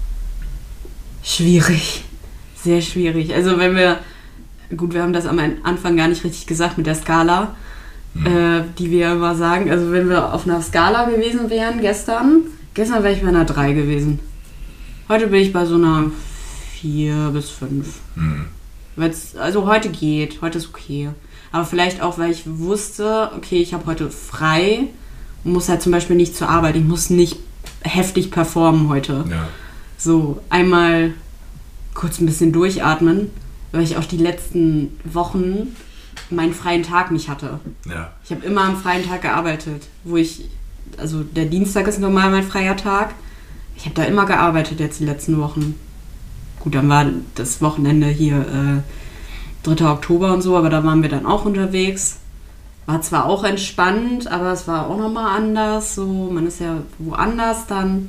schwierig, sehr schwierig. Also wenn wir, gut, wir haben das am Anfang gar nicht richtig gesagt mit der Skala, mhm. äh, die wir immer sagen. Also wenn wir auf einer Skala gewesen wären gestern, gestern wäre ich bei einer drei gewesen. Heute bin ich bei so einer vier bis fünf. Mhm. Weil's, also heute geht, heute ist okay. Aber vielleicht auch, weil ich wusste, okay, ich habe heute frei und muss halt zum Beispiel nicht zur Arbeit. Ich muss nicht heftig performen heute. Ja. So, einmal kurz ein bisschen durchatmen, weil ich auch die letzten Wochen meinen freien Tag nicht hatte. Ja. Ich habe immer am freien Tag gearbeitet, wo ich, also der Dienstag ist normal mein freier Tag. Ich habe da immer gearbeitet jetzt die letzten Wochen. Gut, dann war das Wochenende hier äh, dritter Oktober und so, aber da waren wir dann auch unterwegs. War zwar auch entspannt, aber es war auch nochmal anders. So, man ist ja woanders dann.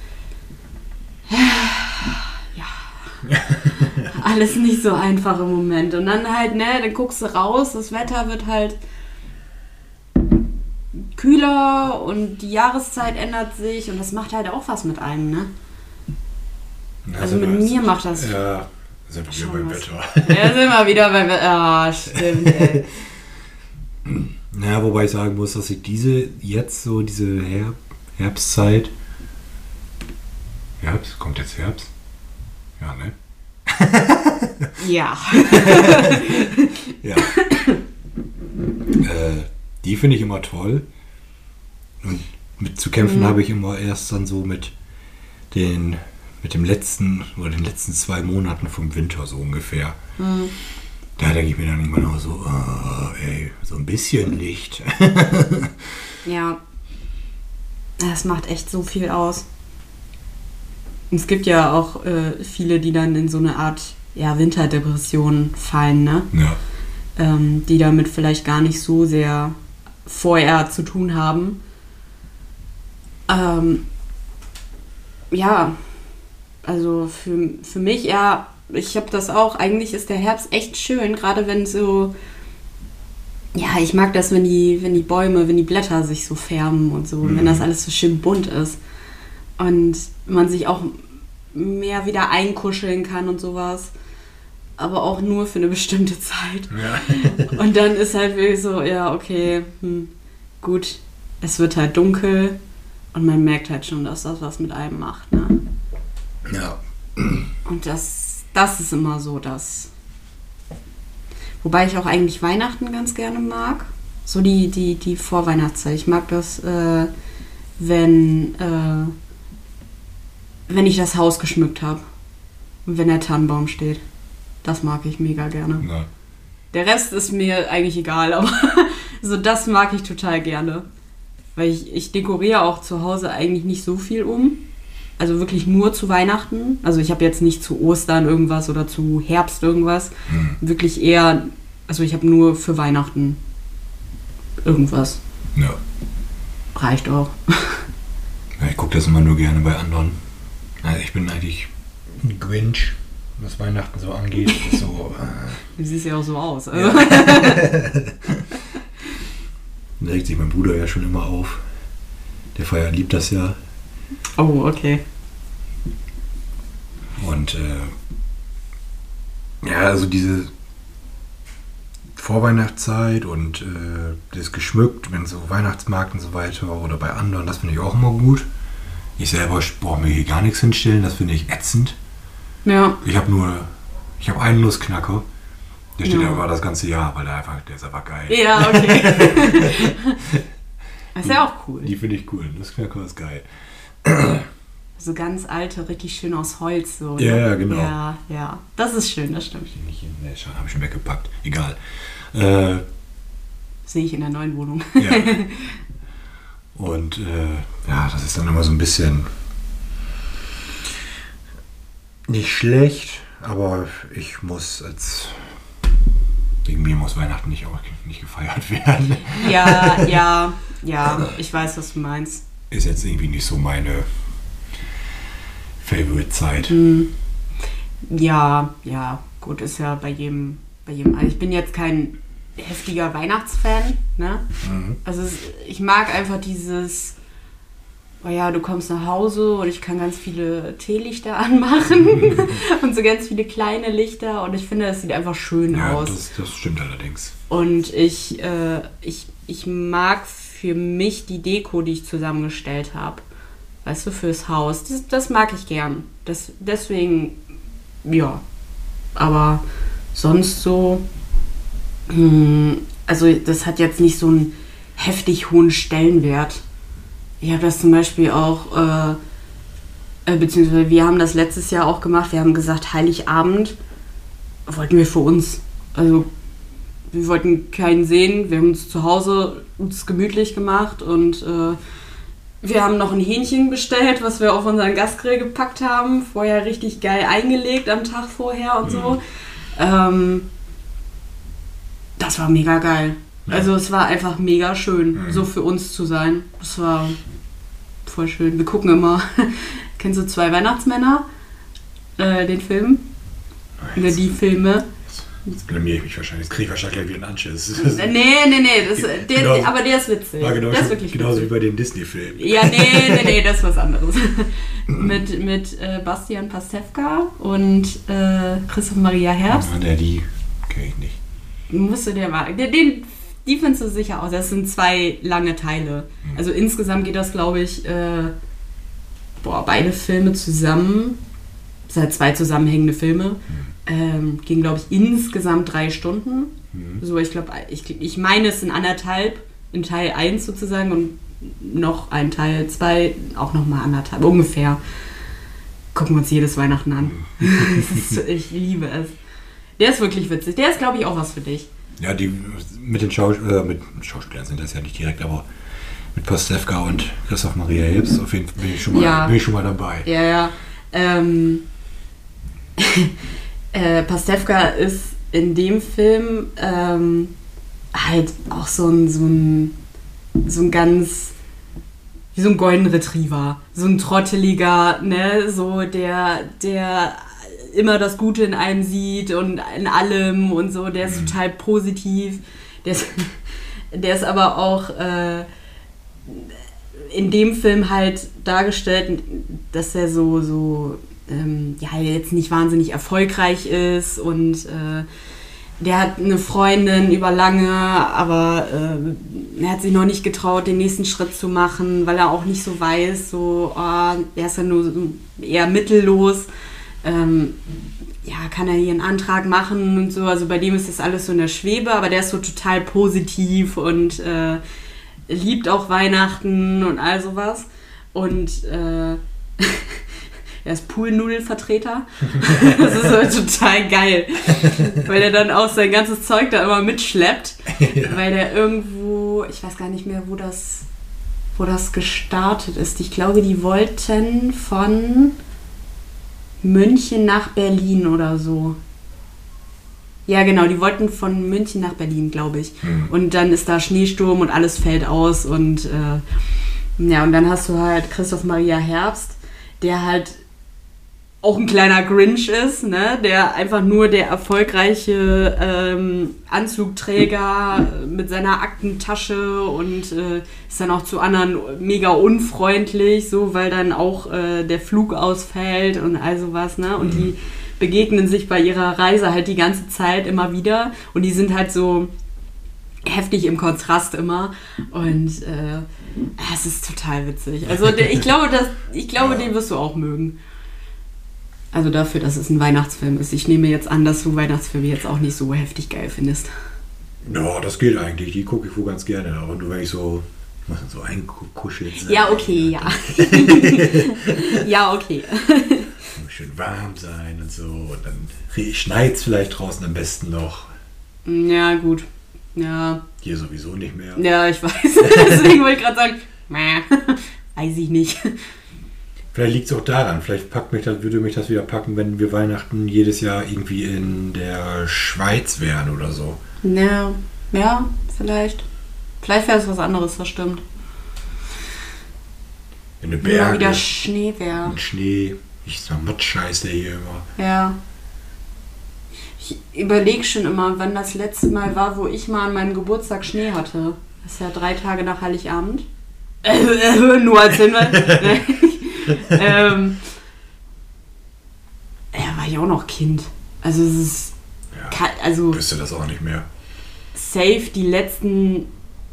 Ja. Alles nicht so einfach im Moment. Und dann halt, ne, dann guckst du raus, das Wetter wird halt kühler und die Jahreszeit ändert sich und das macht halt auch was mit einem, ne? Ja, also mit mir macht das... Ja, sind wir beim was. Wetter. Ja, sind wir wieder beim Wetter. Ah, stimmt, ey. Naja, wobei ich sagen muss, dass ich diese, jetzt so diese Herb- Herbstzeit... Herbst? Kommt jetzt Herbst? Ja, ne? Ja. Ja. äh, die finde ich immer toll. Und mit zu kämpfen mhm. habe ich immer erst dann so mit den... mit dem letzten oder den letzten zwei Monaten vom Winter so ungefähr. Mhm. Da denke ich mir dann irgendwann auch so, oh, ey, so ein bisschen Licht. Ja, das macht echt so viel aus. Und es gibt ja auch äh, viele, die dann in so eine Art ja, Winterdepression fallen, ne? Ja. Ähm, die damit vielleicht gar nicht so sehr vorher zu tun haben. Ähm, ja, also für, für mich, ja, ich habe das auch, eigentlich ist der Herbst echt schön, gerade wenn so, ja, ich mag das, wenn die, wenn die Bäume, wenn die Blätter sich so färben und so, mhm. wenn das alles so schön bunt ist und man sich auch mehr wieder einkuscheln kann und sowas, aber auch nur für eine bestimmte Zeit. Ja. Und dann ist halt wirklich so, ja, okay, hm, gut, es wird halt dunkel und man merkt halt schon, dass das was mit einem macht, ne? Ja. Und das, das ist immer so, dass... Wobei ich auch eigentlich Weihnachten ganz gerne mag. So die, die, die Vorweihnachtszeit. Ich mag das, äh, wenn, äh, wenn ich das Haus geschmückt habe. Und wenn der Tannenbaum steht. Das mag ich mega gerne. Ja. Der Rest ist mir eigentlich egal, aber so das mag ich total gerne. Weil ich, ich dekoriere auch zu Hause eigentlich nicht so viel um. also wirklich nur zu Weihnachten. Also ich habe jetzt nicht zu Ostern irgendwas oder zu Herbst irgendwas. Hm. Wirklich eher, also ich habe nur für Weihnachten irgendwas. Ja. Reicht auch. Ja, ich gucke das immer nur gerne bei anderen. Also ich bin eigentlich ein Grinch, was Weihnachten so angeht. So, äh, Du siehst ja auch so aus. Also. ja. Da regt sich mein Bruder ja schon immer auf. Der Feier liebt das ja. Oh, okay. Und äh, ja, also diese Vorweihnachtszeit und äh, das geschmückt, wenn so Weihnachtsmarkt und so weiter oder bei anderen, das finde ich auch immer gut. Ich selber brauche mir hier gar nichts hinstellen, das finde ich ätzend. Ja. Ich habe nur, ich habe einen Nussknacker, der steht Ja. aber das ganze Jahr, weil der einfach, der ist einfach geil. Ja, okay. Das ist ja auch cool. Die finde ich cool, Nussknacker ist geil. So ganz alte, richtig schön aus Holz. So, Ja, ne? ja, genau. Ja, ja. Das ist schön, das stimmt. Nicht in, ne, habe ich schon weggepackt, egal. Äh, Sehe ich in der neuen Wohnung. Ja. Und äh, ja, das ist dann immer so ein bisschen nicht schlecht, aber ich muss als wegen mir muss Weihnachten nicht auch nicht gefeiert werden. Ja, ja, ja. Ich weiß, was du meinst. Ist jetzt irgendwie nicht so meine Favorite-Zeit. Hm. Ja, ja. Gut, ist ja bei jedem, bei jedem. Also ich bin jetzt kein heftiger Weihnachtsfan, ne? Mhm. Also es, ich mag einfach dieses, oh ja, du kommst nach Hause und ich kann ganz viele Teelichter anmachen und so ganz viele kleine Lichter und ich finde, das sieht einfach schön Ja, aus. das, das stimmt allerdings. Und ich, äh, ich, ich mag für mich die Deko, die ich zusammengestellt habe. Weißt du, fürs Haus. Das, das mag ich gern. Das, deswegen, ja. Aber sonst so, mh, also das hat jetzt nicht so einen heftig hohen Stellenwert. Ich habe das zum Beispiel auch, äh, äh, beziehungsweise wir haben das letztes Jahr auch gemacht. Wir haben gesagt, Heiligabend wollten wir für uns. Also wir wollten keinen sehen. Wir haben uns zu Hause uns gemütlich gemacht und äh, wir haben noch ein Hähnchen bestellt, was wir auf unseren Gasgrill gepackt haben. Vorher richtig geil eingelegt am Tag vorher und so. Mhm. Ähm, das war mega geil. Ja. Also es war einfach mega schön, mhm. so für uns zu sein. Das war voll schön. Wir gucken immer, kennst du Zwei Weihnachtsmänner? Äh, den Film? Oder die Filme? Jetzt blamier ich mich wahrscheinlich. Jetzt kriege ich wahrscheinlich wieder einen Anschiss. Nee, nee, nee. Das, der, genau, aber der ist witzig. War genau der ist schon, wirklich genauso witzig. wie bei dem Disney-Film. Ja, nee, nee, nee, das ist was anderes. mit mit äh, Bastian Pastewka und äh, Christoph Maria Herbst. Ja, der, die kenne ich nicht. Musst du dir mal... Den, den, die findest du sicher aus. Das sind zwei lange Teile. Mhm. Also insgesamt geht das, glaube ich, äh, boah, beide Filme zusammen. Das sind halt zwei zusammenhängende Filme. Mhm. Ähm, ging, glaube ich, insgesamt drei Stunden. Mhm. So, ich glaube, ich, ich meine, es sind anderthalb in Teil eins sozusagen und noch ein Teil zwei, auch nochmal anderthalb, ungefähr. Gucken wir uns jedes Weihnachten an. ist, ich liebe es. Der ist wirklich witzig. Der ist, glaube ich, auch was für dich. Ja, die mit den Schaus äh, mit Schauspielern sind das ja nicht direkt, aber mit Pastewka und Christoph Maria Herbst auf jeden Fall bin ich schon mal, ja. bin ich schon mal dabei. Ja, ja. Ähm, äh, Pastewka ist in dem Film ähm, halt auch so ein, so ein so ein ganz wie so ein Golden Retriever, so ein trotteliger, ne, so der der immer das Gute in einem sieht und in allem und so, der ist mhm. total positiv, der ist, der ist aber auch äh, in dem Film halt dargestellt, dass er so, so ähm, ja, jetzt nicht wahnsinnig erfolgreich ist und äh, der hat eine Freundin über lange, aber äh, er hat sich noch nicht getraut, den nächsten Schritt zu machen, weil er auch nicht so weiß, so, oh, er ist ja nur so eher mittellos. Ähm, ja, kann er hier einen Antrag machen und so, also bei dem ist das alles so in der Schwebe, aber der ist so total positiv und äh, liebt auch Weihnachten und all sowas und äh, er ist Poolnudelvertreter. Das ist halt total geil, weil er dann auch sein ganzes Zeug da immer mitschleppt, ja. Weil der irgendwo, ich weiß gar nicht mehr, wo das wo das gestartet ist. Ich glaube, die wollten von München nach Berlin oder so. Ja, genau, die wollten von München nach Berlin, glaube ich. Mhm. Und dann ist da Schneesturm und alles fällt aus. Und äh, ja, und dann hast du halt Christoph Maria Herbst, der halt auch ein kleiner Grinch ist, ne? Der einfach nur der erfolgreiche ähm, Anzugträger mit seiner Aktentasche und äh, ist dann auch zu anderen mega unfreundlich, so, weil dann auch äh, der Flug ausfällt und all sowas, ne? Und mhm. die begegnen sich bei ihrer Reise halt die ganze Zeit immer wieder und die sind halt so heftig im Kontrast immer und äh, es ist total witzig. Also der, ich glaube, das, ich glaube, ja. den wirst du auch mögen. Also dafür, dass es ein Weihnachtsfilm ist. Ich nehme jetzt an, dass du Weihnachtsfilme jetzt auch nicht so heftig geil findest. Ja, das geht eigentlich. Die gucke ich wohl ganz gerne. Aber nur wenn ich so, so einkuschelt. Ja, okay, ja. ja, okay. Schön warm sein und so. Und dann schneit es vielleicht draußen am besten noch. Ja, gut. Ja. Hier sowieso nicht mehr. Ja, ich weiß. Deswegen wollte ich gerade sagen, weiß ich nicht. Vielleicht liegt es auch daran. Vielleicht packt mich das, würde mich das wieder packen, wenn wir Weihnachten jedes Jahr irgendwie in der Schweiz wären oder so. Ja, ja, vielleicht. Vielleicht wäre es was anderes, das stimmt. In den Bergen. Ja, wieder Schnee wäre. Und Schnee. Ich sag Matsch-Scheiß der hier immer. Ja. Ich überlege schon immer, wann das letzte Mal war, wo ich mal an meinem Geburtstag Schnee hatte. Das ist ja drei Tage nach Heiligabend. Nur als Hinweis. ähm, ja, war ich auch noch Kind. Also es ist... Ja, also wüsste das auch nicht mehr. Safe die letzten...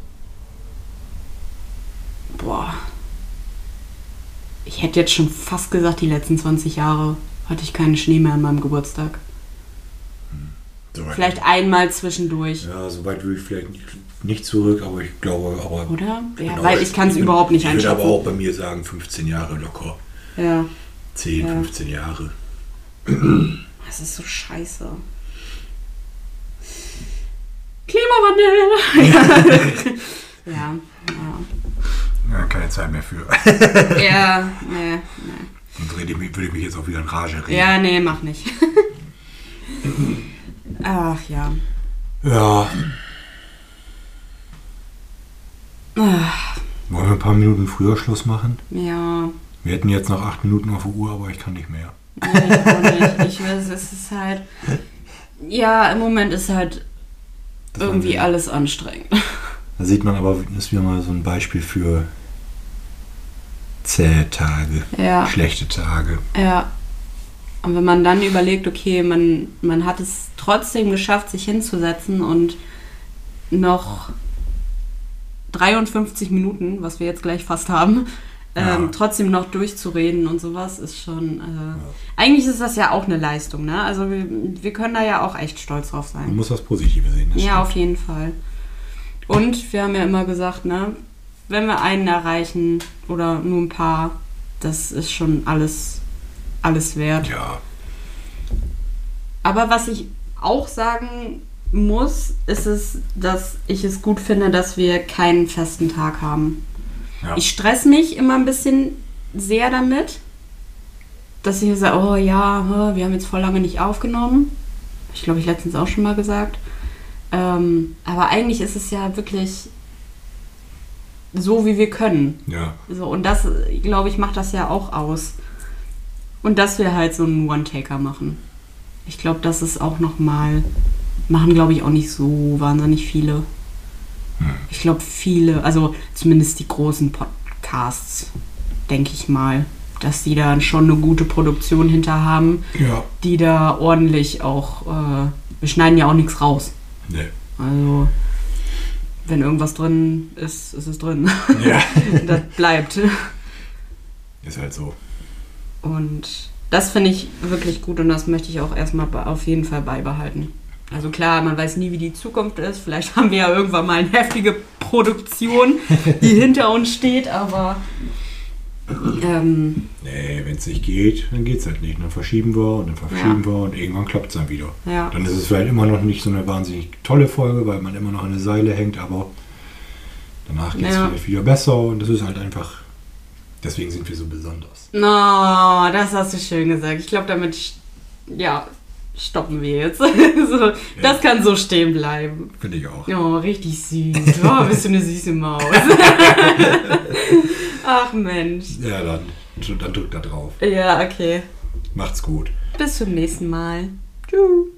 Boah... Ich hätte jetzt schon fast gesagt, die letzten zwanzig Jahre hatte ich keinen Schnee mehr an meinem Geburtstag. Hm. Vielleicht nicht. Einmal zwischendurch. Ja, so weit würde ich vielleicht nicht, nicht zurück, aber ich glaube... Aber Oder? Ja, weil ich kann es überhaupt nicht einschätzen. Ich würde aber auch bei mir sagen, fünfzehn Jahre locker. Ja. zehn, ja. fünfzehn Jahre. Das ist so scheiße. Klimawandel! ja, ja. Ja, keine Zeit mehr für. ja, nee, nee. Sonst rede ich mich, würde ich mich jetzt auch wieder in Rage reden. Ja, nee, mach nicht. Ach ja. Ja. Ach. Wollen wir ein paar Minuten früher Schluss machen? Ja. Wir hätten jetzt noch acht Minuten auf der Uhr, aber ich kann nicht mehr. Nee, ich auch nicht. Ich weiß, es ist halt... Ja, im Moment ist halt das irgendwie alles anstrengend. Da sieht man aber, das ist wieder mal so ein Beispiel für zähe Tage, ja. schlechte Tage. Ja. Und wenn man dann überlegt, okay, man, man hat es trotzdem geschafft, sich hinzusetzen und noch dreiundfünfzig Minuten, was wir jetzt gleich fast haben, ja. ähm, trotzdem noch durchzureden und sowas, ist schon... Äh, ja. Eigentlich ist das ja auch eine Leistung, ne? Also wir, wir können da ja auch echt stolz drauf sein. Man muss das Positive sehen. Das ja, stimmt. Auf jeden Fall. Und wir haben ja immer gesagt, ne, wenn wir einen erreichen oder nur ein paar, das ist schon alles, alles wert. Ja. Aber was ich auch sagen muss, ist es, dass ich es gut finde, dass wir keinen festen Tag haben. Ja. Ich stress mich immer ein bisschen sehr damit, dass ich sage, oh ja, wir haben jetzt voll lange nicht aufgenommen. Ich glaube, ich letztens auch schon mal gesagt. Ähm, aber eigentlich ist es ja wirklich so, wie wir können. Ja. So, und das, glaube ich, macht das ja auch aus. Und dass wir halt so einen One-Taker machen. Ich glaube, das ist auch nochmal, machen, glaube ich, auch nicht so wahnsinnig viele. Hm. Ich glaube, viele, also zumindest die großen Podcasts, denke ich mal, dass die da schon eine gute Produktion hinter haben, ja. die da ordentlich auch, äh, wir schneiden ja auch nichts raus. Nee. Also, wenn irgendwas drin ist, ist es drin. Ja. Das bleibt. Ist halt so. Und das finde ich wirklich gut und das möchte ich auch erstmal auf jeden Fall beibehalten. Also klar, man weiß nie, wie die Zukunft ist. Vielleicht haben wir ja irgendwann mal eine heftige Produktion, die hinter uns steht, aber... Ähm, nee, wenn es nicht geht, dann geht es halt nicht. Dann verschieben wir und dann verschieben ja. wir und irgendwann klappt es dann wieder. Ja. Dann ist es vielleicht immer noch nicht so eine wahnsinnig tolle Folge, weil man immer noch an der Seile hängt, aber Danach geht es Ja. vielleicht wieder besser und das ist halt einfach, deswegen sind wir so besonders. No, das hast du schön gesagt. Ich glaube, damit, st- ja, stoppen wir jetzt. so, das kann so stehen bleiben. Finde ich auch. Oh, richtig süß. Oh, bist du eine süße Maus. Ach Mensch. Ja, dann, dann drückt da drauf. Ja, okay. Macht's gut. Bis zum nächsten Mal. Tschüss.